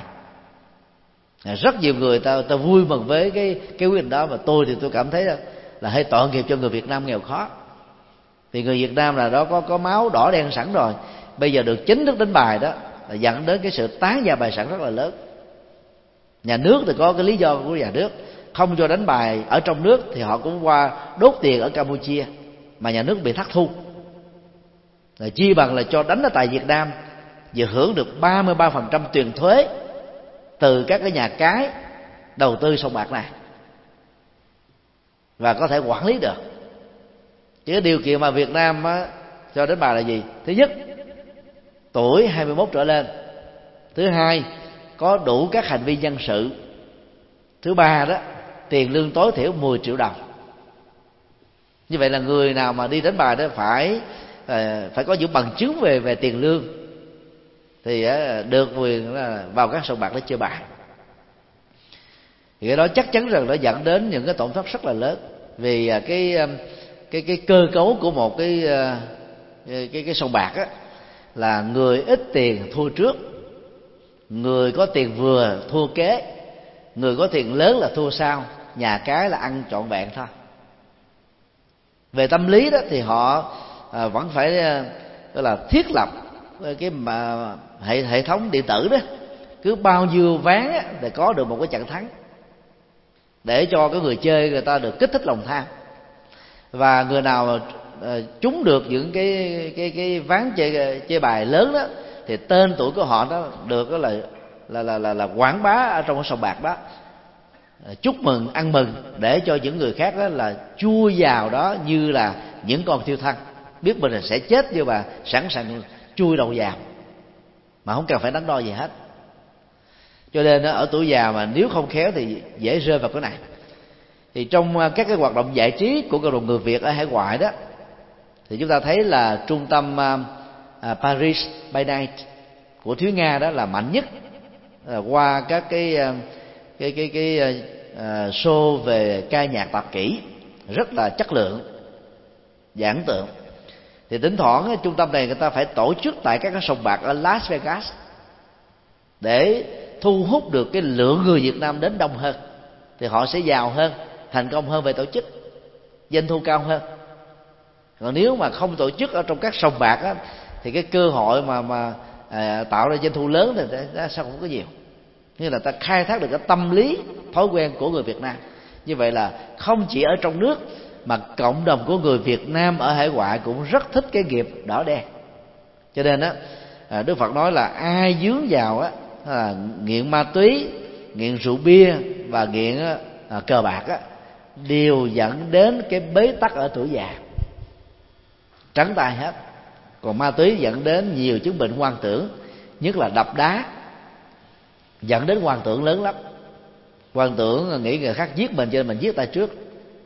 Rất nhiều người ta ta vui mừng với cái cái quyết định đó, và tôi thì tôi cảm thấy là, là hơi tội nghiệp cho người Việt Nam nghèo khó. Vì người Việt Nam là đó có có máu đỏ đen sẵn rồi, bây giờ được chính thức đánh bài đó là dẫn đến cái sự tán gia bài sản rất là lớn. Nhà nước thì có cái lý do của nhà nước không cho đánh bài ở trong nước, thì họ cũng qua đốt tiền ở Campuchia mà nhà nước bị thất thu. Rồi chi bằng là cho đánh ở tại Việt Nam, vừa hưởng được ba mươi ba phần trăm tiền thuế từ các cái nhà cái đầu tư sòng bạc này, và có thể quản lý được. Chứ cái điều kiện mà Việt Nam á, cho đánh bài là gì? Thứ nhất, tuổi hai mươi mốt trở lên. Thứ hai, có đủ các hành vi dân sự. Thứ ba đó, tiền lương tối thiểu mười triệu đồng. Như vậy là người nào mà đi đánh bài đó phải phải có những bằng chứng về về tiền lương thì được quyền là vào các sòng bạc để chơi bài. Thì cái đó chắc chắn rằng nó dẫn đến những cái tổn thất rất là lớn, vì cái cái cái cơ cấu của một cái cái cái sòng bạc á là người ít tiền thua trước, người có tiền vừa thua kế, người có tiền lớn là thua sau, nhà cái là ăn trọn vẹn thôi. Về tâm lý đó thì họ à, vẫn phải gọi là thiết lập cái mà hệ hệ thống điện tử đó, cứ bao nhiêu ván á, để có được một cái trận thắng, để cho cái người chơi người ta được kích thích lòng tham. Và người nào uh, trúng được những cái cái cái ván chơi chơi bài lớn đó thì tên tuổi của họ đó được đó là là là là, là quảng bá ở trong cái sòng bạc đó, chúc mừng ăn mừng, để cho những người khác đó là chui vào đó như là những con thiêu thân, biết mình là sẽ chết nhưng mà sẵn sàng chui đầu vào mà không cần phải đắn đo gì hết. Cho nên đó, ở tuổi già mà nếu không khéo thì dễ rơi vào cái này. Thì trong các cái hoạt động giải trí của cộng đồng người Việt ở hải ngoại đó, thì chúng ta thấy là trung tâm uh, Paris by Night của Thúy Nga đó là mạnh nhất uh, qua các cái uh, cái cái cái uh, show về ca nhạc tạp kỹ rất là chất lượng và ấn tượng. Thì thỉnh thoảng trung tâm này người ta phải tổ chức tại các cái sòng bạc ở Las Vegas để thu hút được cái lượng người Việt Nam đến đông hơn, thì họ sẽ giàu hơn, thành công hơn về tổ chức, doanh thu cao hơn. Còn nếu mà không tổ chức ở trong các sòng bạc á, thì cái cơ hội mà mà à, tạo ra doanh thu lớn thì nó sao không có nhiều. Như là ta khai thác được cái tâm lý thói quen của người Việt Nam. Như vậy là không chỉ ở trong nước mà cộng đồng của người Việt Nam ở hải ngoại cũng rất thích cái nghiệp đỏ đen. Cho nên á, Đức Phật nói là ai dướng vào á, là nghiện ma túy, nghiện rượu bia và nghiện à, cờ bạc á, đều dẫn đến cái bế tắc ở tuổi già, trắng tay hết. Còn ma túy dẫn đến nhiều chứng bệnh hoang tưởng, nhất là đập đá, dẫn đến hoang tưởng lớn lắm. Hoang tưởng nghĩ người khác giết mình cho nên mình giết tay trước.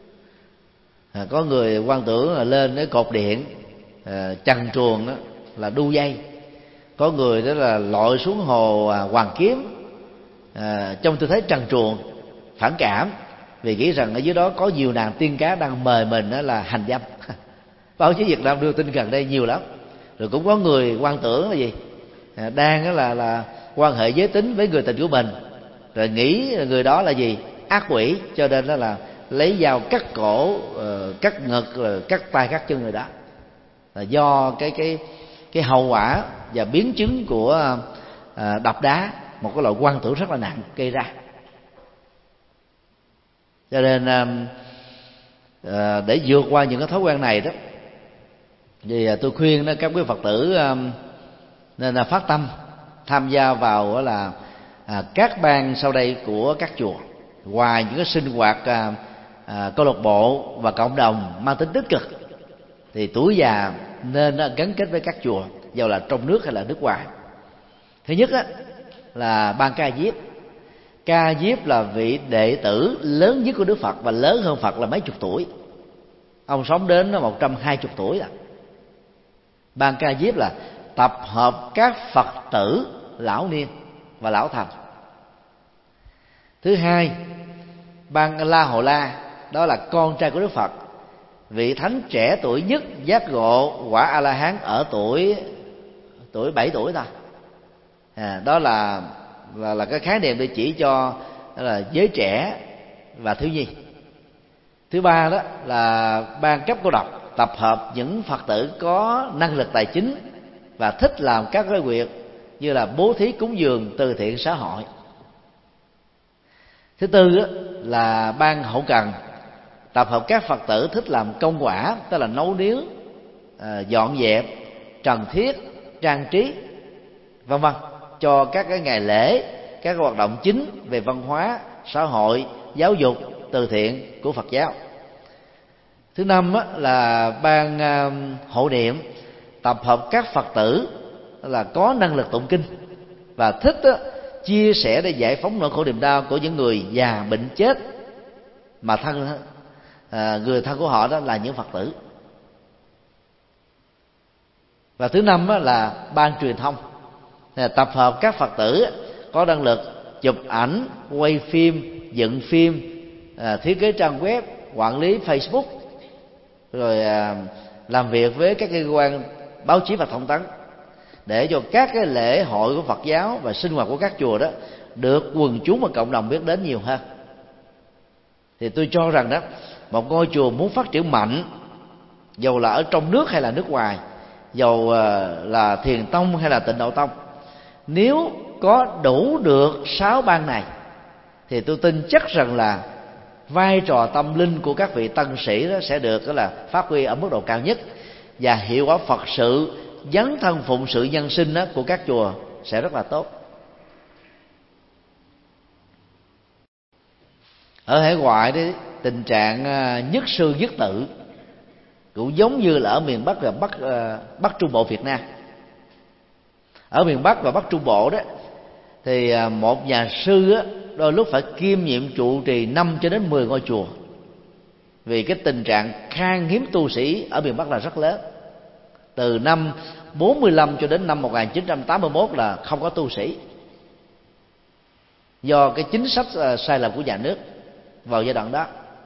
À, có người hoang tưởng là lên cái cột điện à, chằng truồng đó, là đu dây. Có người đó là lội xuống hồ à, Hoàng Kiếm à, trong tư thế trần truồng, phản cảm vì nghĩ rằng ở dưới đó có nhiều nàng tiên cá đang mời mình đó là hành dâm. Báo chí Việt Nam đưa tin gần đây nhiều lắm. Rồi cũng có người hoang tưởng là gì à, đang đó là là quan hệ giới tính với người tình của mình, rồi nghĩ người đó là gì ác quỷ, cho nên đó là lấy dao cắt cổ, uh, cắt ngực, rồi cắt tay cắt chân người đó. Là do cái cái cái hậu quả và biến chứng của uh, đập đá, một cái loại hoang tưởng rất là nặng gây ra. Cho nên uh, uh, để vượt qua những cái thói quen này đó, thì uh, tôi khuyên đó, các quý Phật tử uh, nên là phát tâm tham gia vào là à, các ban sau đây của các chùa. Ngoài những cái sinh hoạt à, à, câu lạc bộ và cộng đồng mang tính tích cực, thì tuổi già nên à, gắn kết với các chùa, dù là trong nước hay là nước ngoài. Thứ nhất á, là ban Ca Diếp. Ca Diếp là vị đệ tử lớn nhất của Đức Phật, và lớn hơn Phật là mấy chục tuổi. Ông sống đến một trăm hai mươi tuổi rồi. Ban Ca Diếp là tập hợp các Phật tử lão niên và lão thành. Thứ hai, ban La Hầu La, đó là con trai của Đức Phật, vị thánh trẻ tuổi nhất giác ngộ quả A La Hán ở tuổi tuổi bảy tuổi thôi. À, đó là là là cái khái niệm để chỉ cho đó là giới trẻ và thiếu nhi. Thứ ba đó là ban Cấp Cô Độc, tập hợp những Phật tử có năng lực tài chính và thích làm các cái việc như là bố thí, cúng dường, từ thiện xã hội. Thứ tư đó là ban Hậu Cần, tập hợp các Phật tử thích làm công quả, tức là nấu nướng, dọn dẹp, trần thiết, trang trí, vân vân, cho các cái ngày lễ, các cái hoạt động chính về văn hóa, xã hội, giáo dục, từ thiện của Phật giáo. Thứ năm á, là ban hộ niệm, tập hợp các Phật tử là có năng lực tụng kinh và thích á, chia sẻ để giải phóng nỗi khổ niềm đau của những người già bệnh chết mà thân à, người thân của họ đó là những Phật tử. Và thứ năm á, là ban truyền thông, tập hợp các Phật tử có năng lực chụp ảnh, quay phim, dựng phim, à, thiết kế trang web, quản lý Facebook, rồi à, làm việc với các cơ quan báo chí và thông tấn, để cho các cái lễ hội của Phật giáo và sinh hoạt của các chùa đó được quần chúng và cộng đồng biết đến nhiều hơn. Thì tôi cho rằng đó, một ngôi chùa muốn phát triển mạnh, dầu là ở trong nước hay là nước ngoài, dầu là Thiền Tông hay là Tịnh Độ Tông, nếu có đủ được sáu ban này thì tôi tin chắc rằng là vai trò tâm linh của các vị tăng sĩ đó sẽ được đó là phát huy ở mức độ cao nhất, và hiệu quả Phật sự dấn thân phụng sự nhân sinh đó của các chùa sẽ rất là tốt. Ở hải ngoại đấy, tình trạng nhất sư nhất tự cũng giống như là ở miền Bắc và Bắc Bắc Trung Bộ Việt Nam. Ở miền Bắc và Bắc Trung Bộ đó thì một nhà sư á, đôi lúc phải kiêm nhiệm trụ trì năm cho đến mười ngôi chùa, vì cái tình trạng khan hiếm tu sĩ ở miền Bắc là rất lớn. Từ năm bốn mươi lăm cho đến năm một nghìn chín trăm tám mươi mốt là không có tu sĩ, do cái chính sách sai lầm của nhà nước vào giai đoạn đó.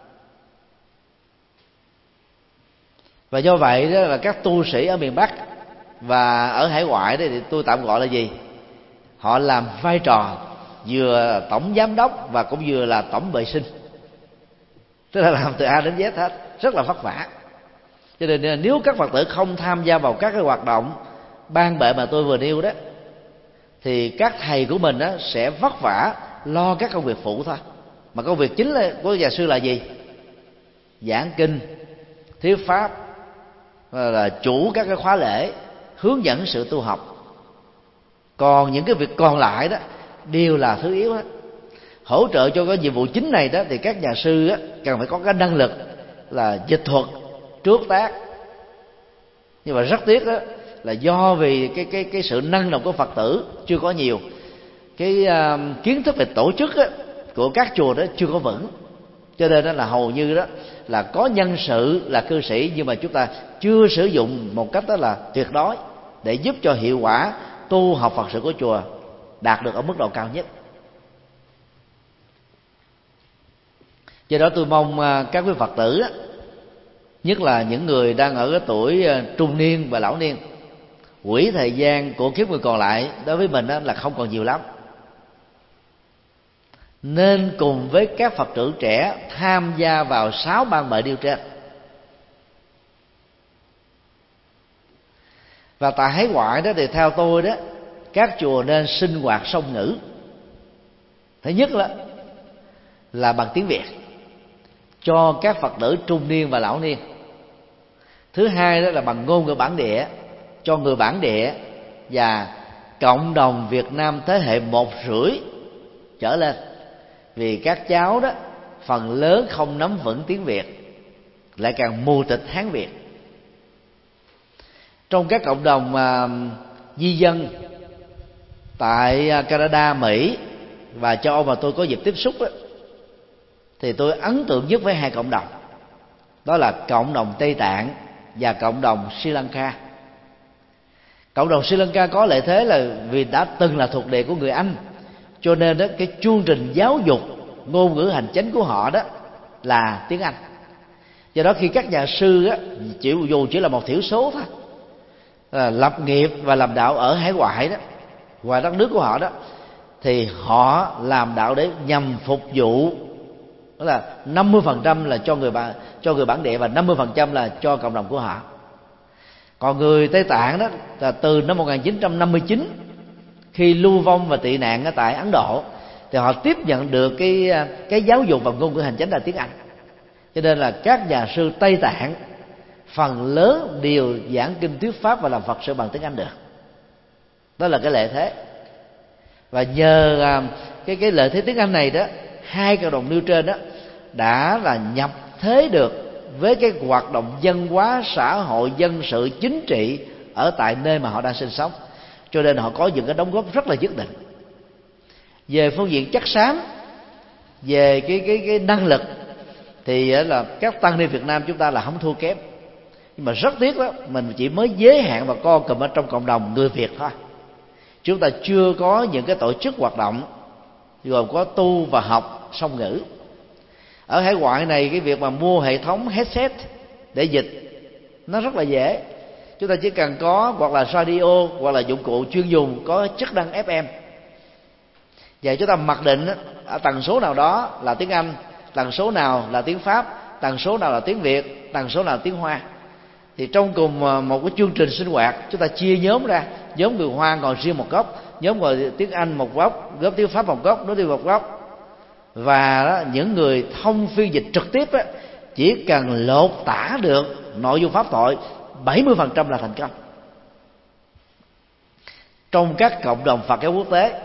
Và do vậy đó là các tu sĩ ở miền Bắc và ở hải ngoại đấy thì tôi tạm gọi là gì? Họ làm vai trò vừa tổng giám đốc và cũng vừa là tổng vệ sinh, tức là làm từ A đến Z hết, rất là vất vả. Cho nên nếu các Phật tử không tham gia vào các cái hoạt động ban bệ mà tôi vừa nêu đó, thì các thầy của mình đó sẽ vất vả lo các công việc phụ thôi, mà công việc chính là của nhà sư là gì? Giảng kinh, thuyết pháp, là chủ các cái khóa lễ, hướng dẫn sự tu học. Còn những cái việc còn lại đó đều là thứ yếu đó. Hỗ trợ cho cái nhiệm vụ chính này đó thì các nhà sư á, cần phải có cái năng lực là dịch thuật, trước tác. Nhưng mà rất tiếc đó là do vì cái cái cái sự năng động của Phật tử chưa có nhiều, cái uh, kiến thức về tổ chức á, của các chùa đó chưa có vững, cho nên đó là hầu như đó là có nhân sự là cư sĩ, nhưng mà chúng ta chưa sử dụng một cách đó là tuyệt đối để giúp cho hiệu quả tu học Phật sự của chùa đạt được ở mức độ cao nhất. Do đó tôi mong các quý Phật tử, nhất là những người đang ở cái tuổi trung niên và lão niên, quỹ thời gian của kiếp người còn lại đối với mình là không còn nhiều lắm, nên cùng với các Phật tử trẻ tham gia vào sáu ban bệ nêu trên. Và tại hải ngoại đó thì theo tôi đó, các chùa nên sinh hoạt song ngữ. Thứ nhất là là bằng tiếng Việt cho các Phật tử trung niên và lão niên. Thứ hai đó là bằng ngôn ngữ bản địa cho người bản địa và cộng đồng Việt Nam thế hệ một rưỡi trở lên, vì các cháu đó phần lớn không nắm vững tiếng Việt, lại càng mù tịch Hán Việt. Trong các cộng đồng uh, di dân tại Canada, Mỹ và châu Âu mà tôi có dịp tiếp xúc đó, thì tôi ấn tượng nhất với hai cộng đồng, đó là cộng đồng Tây Tạng và cộng đồng Sri Lanka. Cộng đồng Sri Lanka có lợi thế là vì đã từng là thuộc địa của người Anh, cho nên đó cái chương trình giáo dục ngôn ngữ hành chánh của họ đó là tiếng Anh. Do đó khi các nhà sư á, chỉ dù chỉ là một thiểu số thôi, là lập nghiệp và làm đạo ở hải ngoại đó, ngoài đất nước của họ đó, thì họ làm đạo để nhằm phục vụ, đó là năm mươi phần trăm là cho người bản cho người bản địa và năm mươi phần trăm là cho cộng đồng của họ. Còn người Tây Tạng đó là từ năm một nghìn chín trăm năm mươi chín, khi lưu vong và tị nạn ở tại Ấn Độ, thì họ tiếp nhận được cái cái giáo dục và ngôn ngữ hành chánh là tiếng Anh. Cho nên là các nhà sư Tây Tạng phần lớn đều giảng kinh thuyết pháp và làm Phật sự bằng tiếng Anh được. Đó là cái lợi thế. Và nhờ cái cái lợi thế tiếng Anh này đó, hai cộng đồng nêu trên đó đã là nhập thế được với cái hoạt động văn hóa, xã hội, dân sự, chính trị ở tại nơi mà họ đang sinh sống. Cho nên họ có những cái đóng góp rất là nhất định. Về phương diện chất xám, về cái cái cái năng lực thì là các tăng ni Việt Nam chúng ta là không thua kém. Nhưng mà rất tiếc đó, mình chỉ mới giới hạn và co cụm ở trong cộng đồng người Việt thôi. Chúng ta chưa có những cái tổ chức hoạt động gồm có tu và học song ngữ. Ở hải ngoại này, cái việc mà mua hệ thống headset để dịch nó rất là dễ. Chúng ta chỉ cần có hoặc là radio hoặc là dụng cụ chuyên dùng có chức năng ép em. Và chúng ta mặc định ở tần số nào đó là tiếng Anh, tần số nào là tiếng Pháp, tần số nào là tiếng Việt, tần số nào là tiếng Hoa. Thì trong cùng một cái chương trình sinh hoạt, chúng ta chia nhóm ra, nhóm người Hoa ngồi riêng một góc, nhóm ngồi tiếng Anh một góc, góp tiếng Pháp một góc, nói tiếng một góc. Và đó, những người thông phiên dịch trực tiếp á, chỉ cần lột tả được nội dung pháp thoại, bảy mươi phần trăm là thành công. Trong các cộng đồng Phật giáo quốc tế,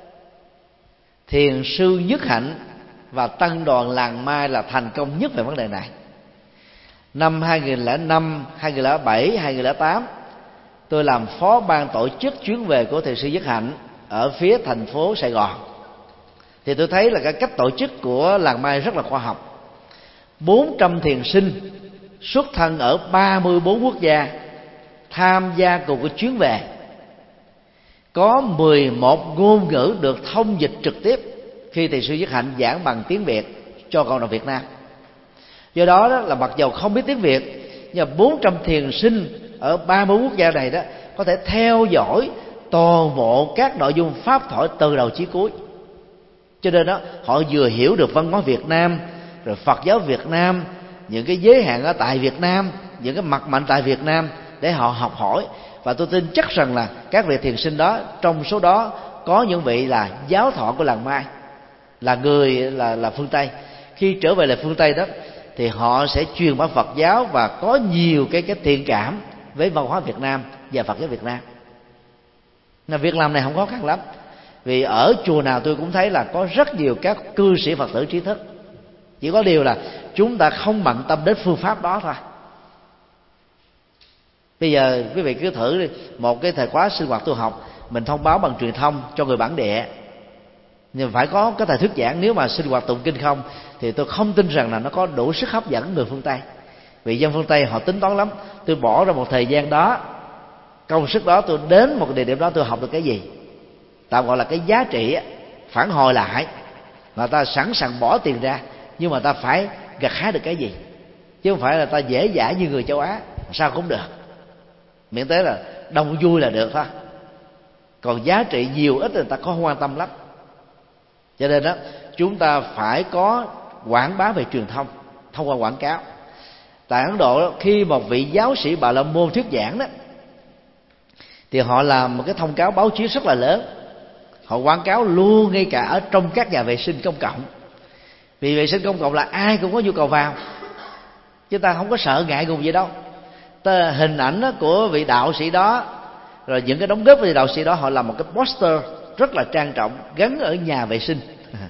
thiền sư Nhất Hạnh và tăng đoàn Làng Mai là thành công nhất về vấn đề này. Năm hai nghìn lẻ năm, hai nghìn lẻ bảy, hai nghìn lẻ tám, tôi làm phó ban tổ chức chuyến về của thiền sư Nhất Hạnh ở phía thành phố Sài Gòn. Thì tôi thấy là cái cách tổ chức của Làng Mai rất là khoa học. bốn trăm thiền sinh xuất thân ở ba mươi bốn quốc gia tham gia cùng cái chuyến về. Có mười một ngôn ngữ được thông dịch trực tiếp khi thiền sư Nhất Hạnh giảng bằng tiếng Việt cho cộng đồng Việt Nam. Do đó, đó là mặc dầu không biết tiếng Việt, nhưng mà bốn trăm thiền sinh ở ba mươi quốc gia này đó có thể theo dõi toàn bộ các nội dung pháp thoại từ đầu chí cuối. Cho nên đó, họ vừa hiểu được văn hóa Việt Nam, rồi Phật giáo Việt Nam, những cái giới hạn ở tại Việt Nam, những cái mặt mạnh tại Việt Nam để họ học hỏi. Và tôi tin chắc rằng là các vị thiền sinh đó, trong số đó có những vị là giáo thọ của Làng Mai, là người là là phương Tây. Khi trở về lại phương Tây đó thì họ sẽ truyền bá Phật giáo và có nhiều cái cái thiện cảm với văn hóa Việt Nam và Phật giáo Việt Nam. Là việc làm này không khó khăn lắm, vì ở chùa nào tôi cũng thấy là có rất nhiều các cư sĩ Phật tử trí thức. Chỉ có điều là chúng ta không bận tâm đến phương pháp đó thôi. Bây giờ quý vị cứ thử đi, một cái thời khóa sinh hoạt tu học mình thông báo bằng truyền thông cho người bản địa, nhưng phải có cái thời thuyết giảng. Nếu mà sinh hoạt tụng kinh không thì tôi không tin rằng là nó có đủ sức hấp dẫn người phương Tây. Vì dân phương Tây họ tính toán lắm. Tôi bỏ ra một thời gian đó, công sức đó, tôi đến một địa điểm đó tôi học được cái gì, tạm gọi là cái giá trị phản hồi lại, mà ta sẵn sàng bỏ tiền ra, nhưng mà ta phải gặt hái được cái gì, chứ không phải là ta dễ dãi như người châu Á sao cũng được, miễn tới là đông vui là được thôi. Còn giá trị nhiều ít người ta không quan tâm lắm. Cho nên đó, chúng ta phải có quảng bá về truyền thông thông qua quảng cáo. Tại Ấn Độ đó, khi một vị giáo sĩ Bà La Môn thuyết giảng đó, thì họ làm một cái thông cáo báo chí rất là lớn. Họ quảng cáo luôn ngay cả ở trong các nhà vệ sinh công cộng. Vì vệ sinh công cộng là ai cũng có nhu cầu vào, chứ ta không có sợ ngại ngùng gì đâu. Ta, hình ảnh đó của vị đạo sĩ đó, rồi những cái đóng góp của vị đạo sĩ đó, họ làm một cái poster rất là trang trọng gắn ở nhà vệ sinh.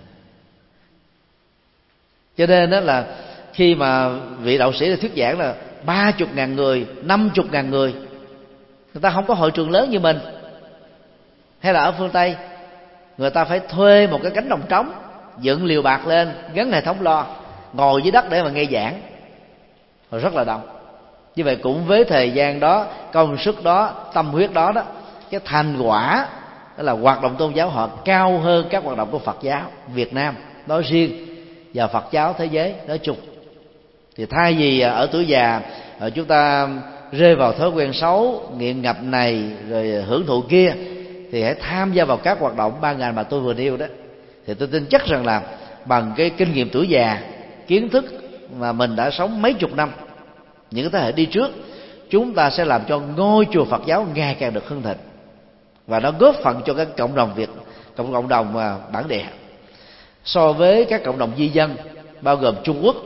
Cho nên đó là khi mà vị đạo sĩ thuyết giảng là ba chục ngàn người, năm chục ngàn người, người ta không có hội trường lớn như mình. Hay là ở phương Tây, người ta phải thuê một cái cánh đồng trống, dựng liều bạt lên, gắn hệ thống loa, ngồi dưới đất để mà nghe giảng, rồi rất là đông. Như vậy cũng với thời gian đó, công sức đó, tâm huyết đó đó, cái thành quả đó là hoạt động tôn giáo họ cao hơn các hoạt động của Phật giáo Việt Nam nói riêng và Phật giáo thế giới nói chung. Thì thay vì ở tuổi già chúng ta rơi vào thói quen xấu, nghiện ngập này rồi hưởng thụ kia, thì hãy tham gia vào các hoạt động ba ngành mà tôi vừa nêu đó. Thì tôi tin chắc rằng là bằng cái kinh nghiệm tuổi già, kiến thức mà mình đã sống mấy chục năm, những cái thế hệ đi trước, chúng ta sẽ làm cho ngôi chùa Phật giáo ngày càng được hưng thịnh, và nó góp phần cho cái cộng đồng Việt, cộng cộng đồng bản địa. So với các cộng đồng di dân bao gồm Trung Quốc,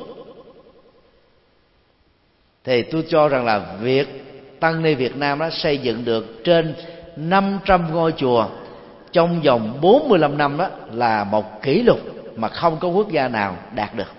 thì tôi cho rằng là việc tăng ni Việt Nam đã xây dựng được trên năm trăm ngôi chùa trong vòng bốn mươi lăm năm, đó là một kỷ lục mà không có quốc gia nào đạt được.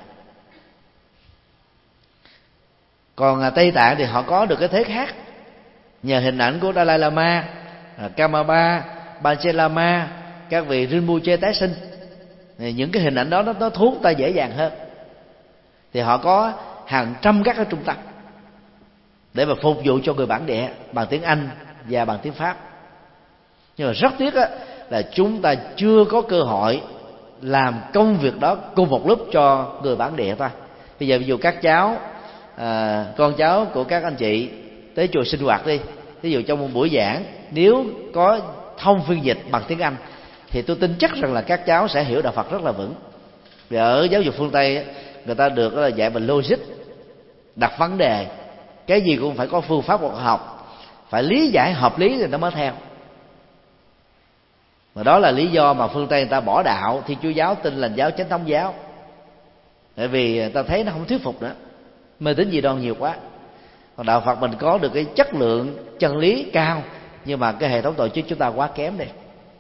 Còn Tây Tạng thì họ có được cái thế khác, nhờ hình ảnh của Dalai Lama, Karmapa, Panche Lama, các vị Rinpoche tái sinh. Những cái hình ảnh đó nó, nó thu hút ta dễ dàng hơn. Thì họ có hàng trăm các cái trung tâm để mà phục vụ cho người bản địa bằng tiếng Anh và bằng tiếng Pháp. Nhưng mà rất tiếc á, là chúng ta chưa có cơ hội làm công việc đó cùng một lúc cho người bản địa thôi. Bây giờ ví dụ các cháu, à, con cháu của các anh chị tới chùa sinh hoạt đi, ví dụ trong một buổi giảng nếu có thông phiên dịch bằng tiếng Anh, thì tôi tin chắc rằng là các cháu sẽ hiểu đạo Phật rất là vững. Vì ở giáo dục phương Tây người ta được là dạy bằng logic, đặt vấn đề, cái gì cũng phải có phương pháp học, phải lý giải hợp lý thì nó mới theo. Và đó là lý do mà phương Tây người ta bỏ đạo Thiên Chúa giáo, tin lành giáo, Chánh thống giáo. Tại vì người ta thấy nó không thuyết phục nữa, mê tín dị đoan nhiều quá. Còn đạo Phật mình có được cái chất lượng chân lý cao, nhưng mà cái hệ thống tổ chức chúng ta quá kém đi.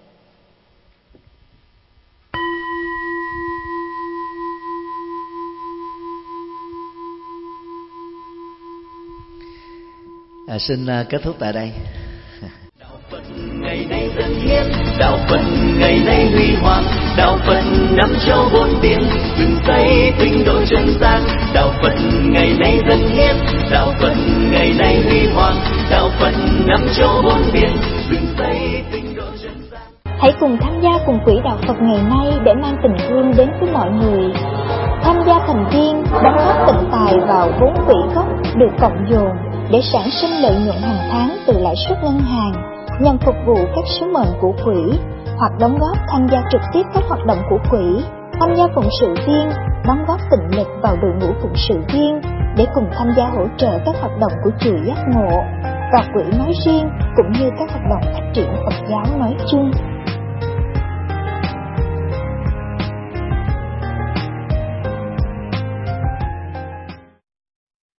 À, xin kết thúc tại đây. Đạo Phật ngày nay dân hiến, đạo Phật ngày nay huy hoàng, đạo Phật năm châu bốn biển, dựng xây tinh độ chân gian. Đạo Phật ngày nay dân hiến, đạo Phật ngày nay huy hoàng, đạo Phật năm châu bốn biển, dựng xây tinh độ chân gian. Hãy cùng tham gia cùng quỹ đạo Phật ngày nay để mang tình thương đến với mọi người. Tham gia thành viên, đóng góp tịnh tài vào vốn quỹ gốc được cộng dồn để sản sinh lợi nhuận hàng tháng từ lãi suất ngân hàng nhằm phục vụ các sứ mệnh của quỹ, hoặc đóng góp tham gia trực tiếp các hoạt động của quỹ, tham gia phụng sự viên, đóng góp tịnh lực vào đội ngũ phụng sự viên để cùng tham gia hỗ trợ các hoạt động của chùa Giác Ngộ và quỹ nói riêng, cũng như các hoạt động phát triển Phật giáo nói chung.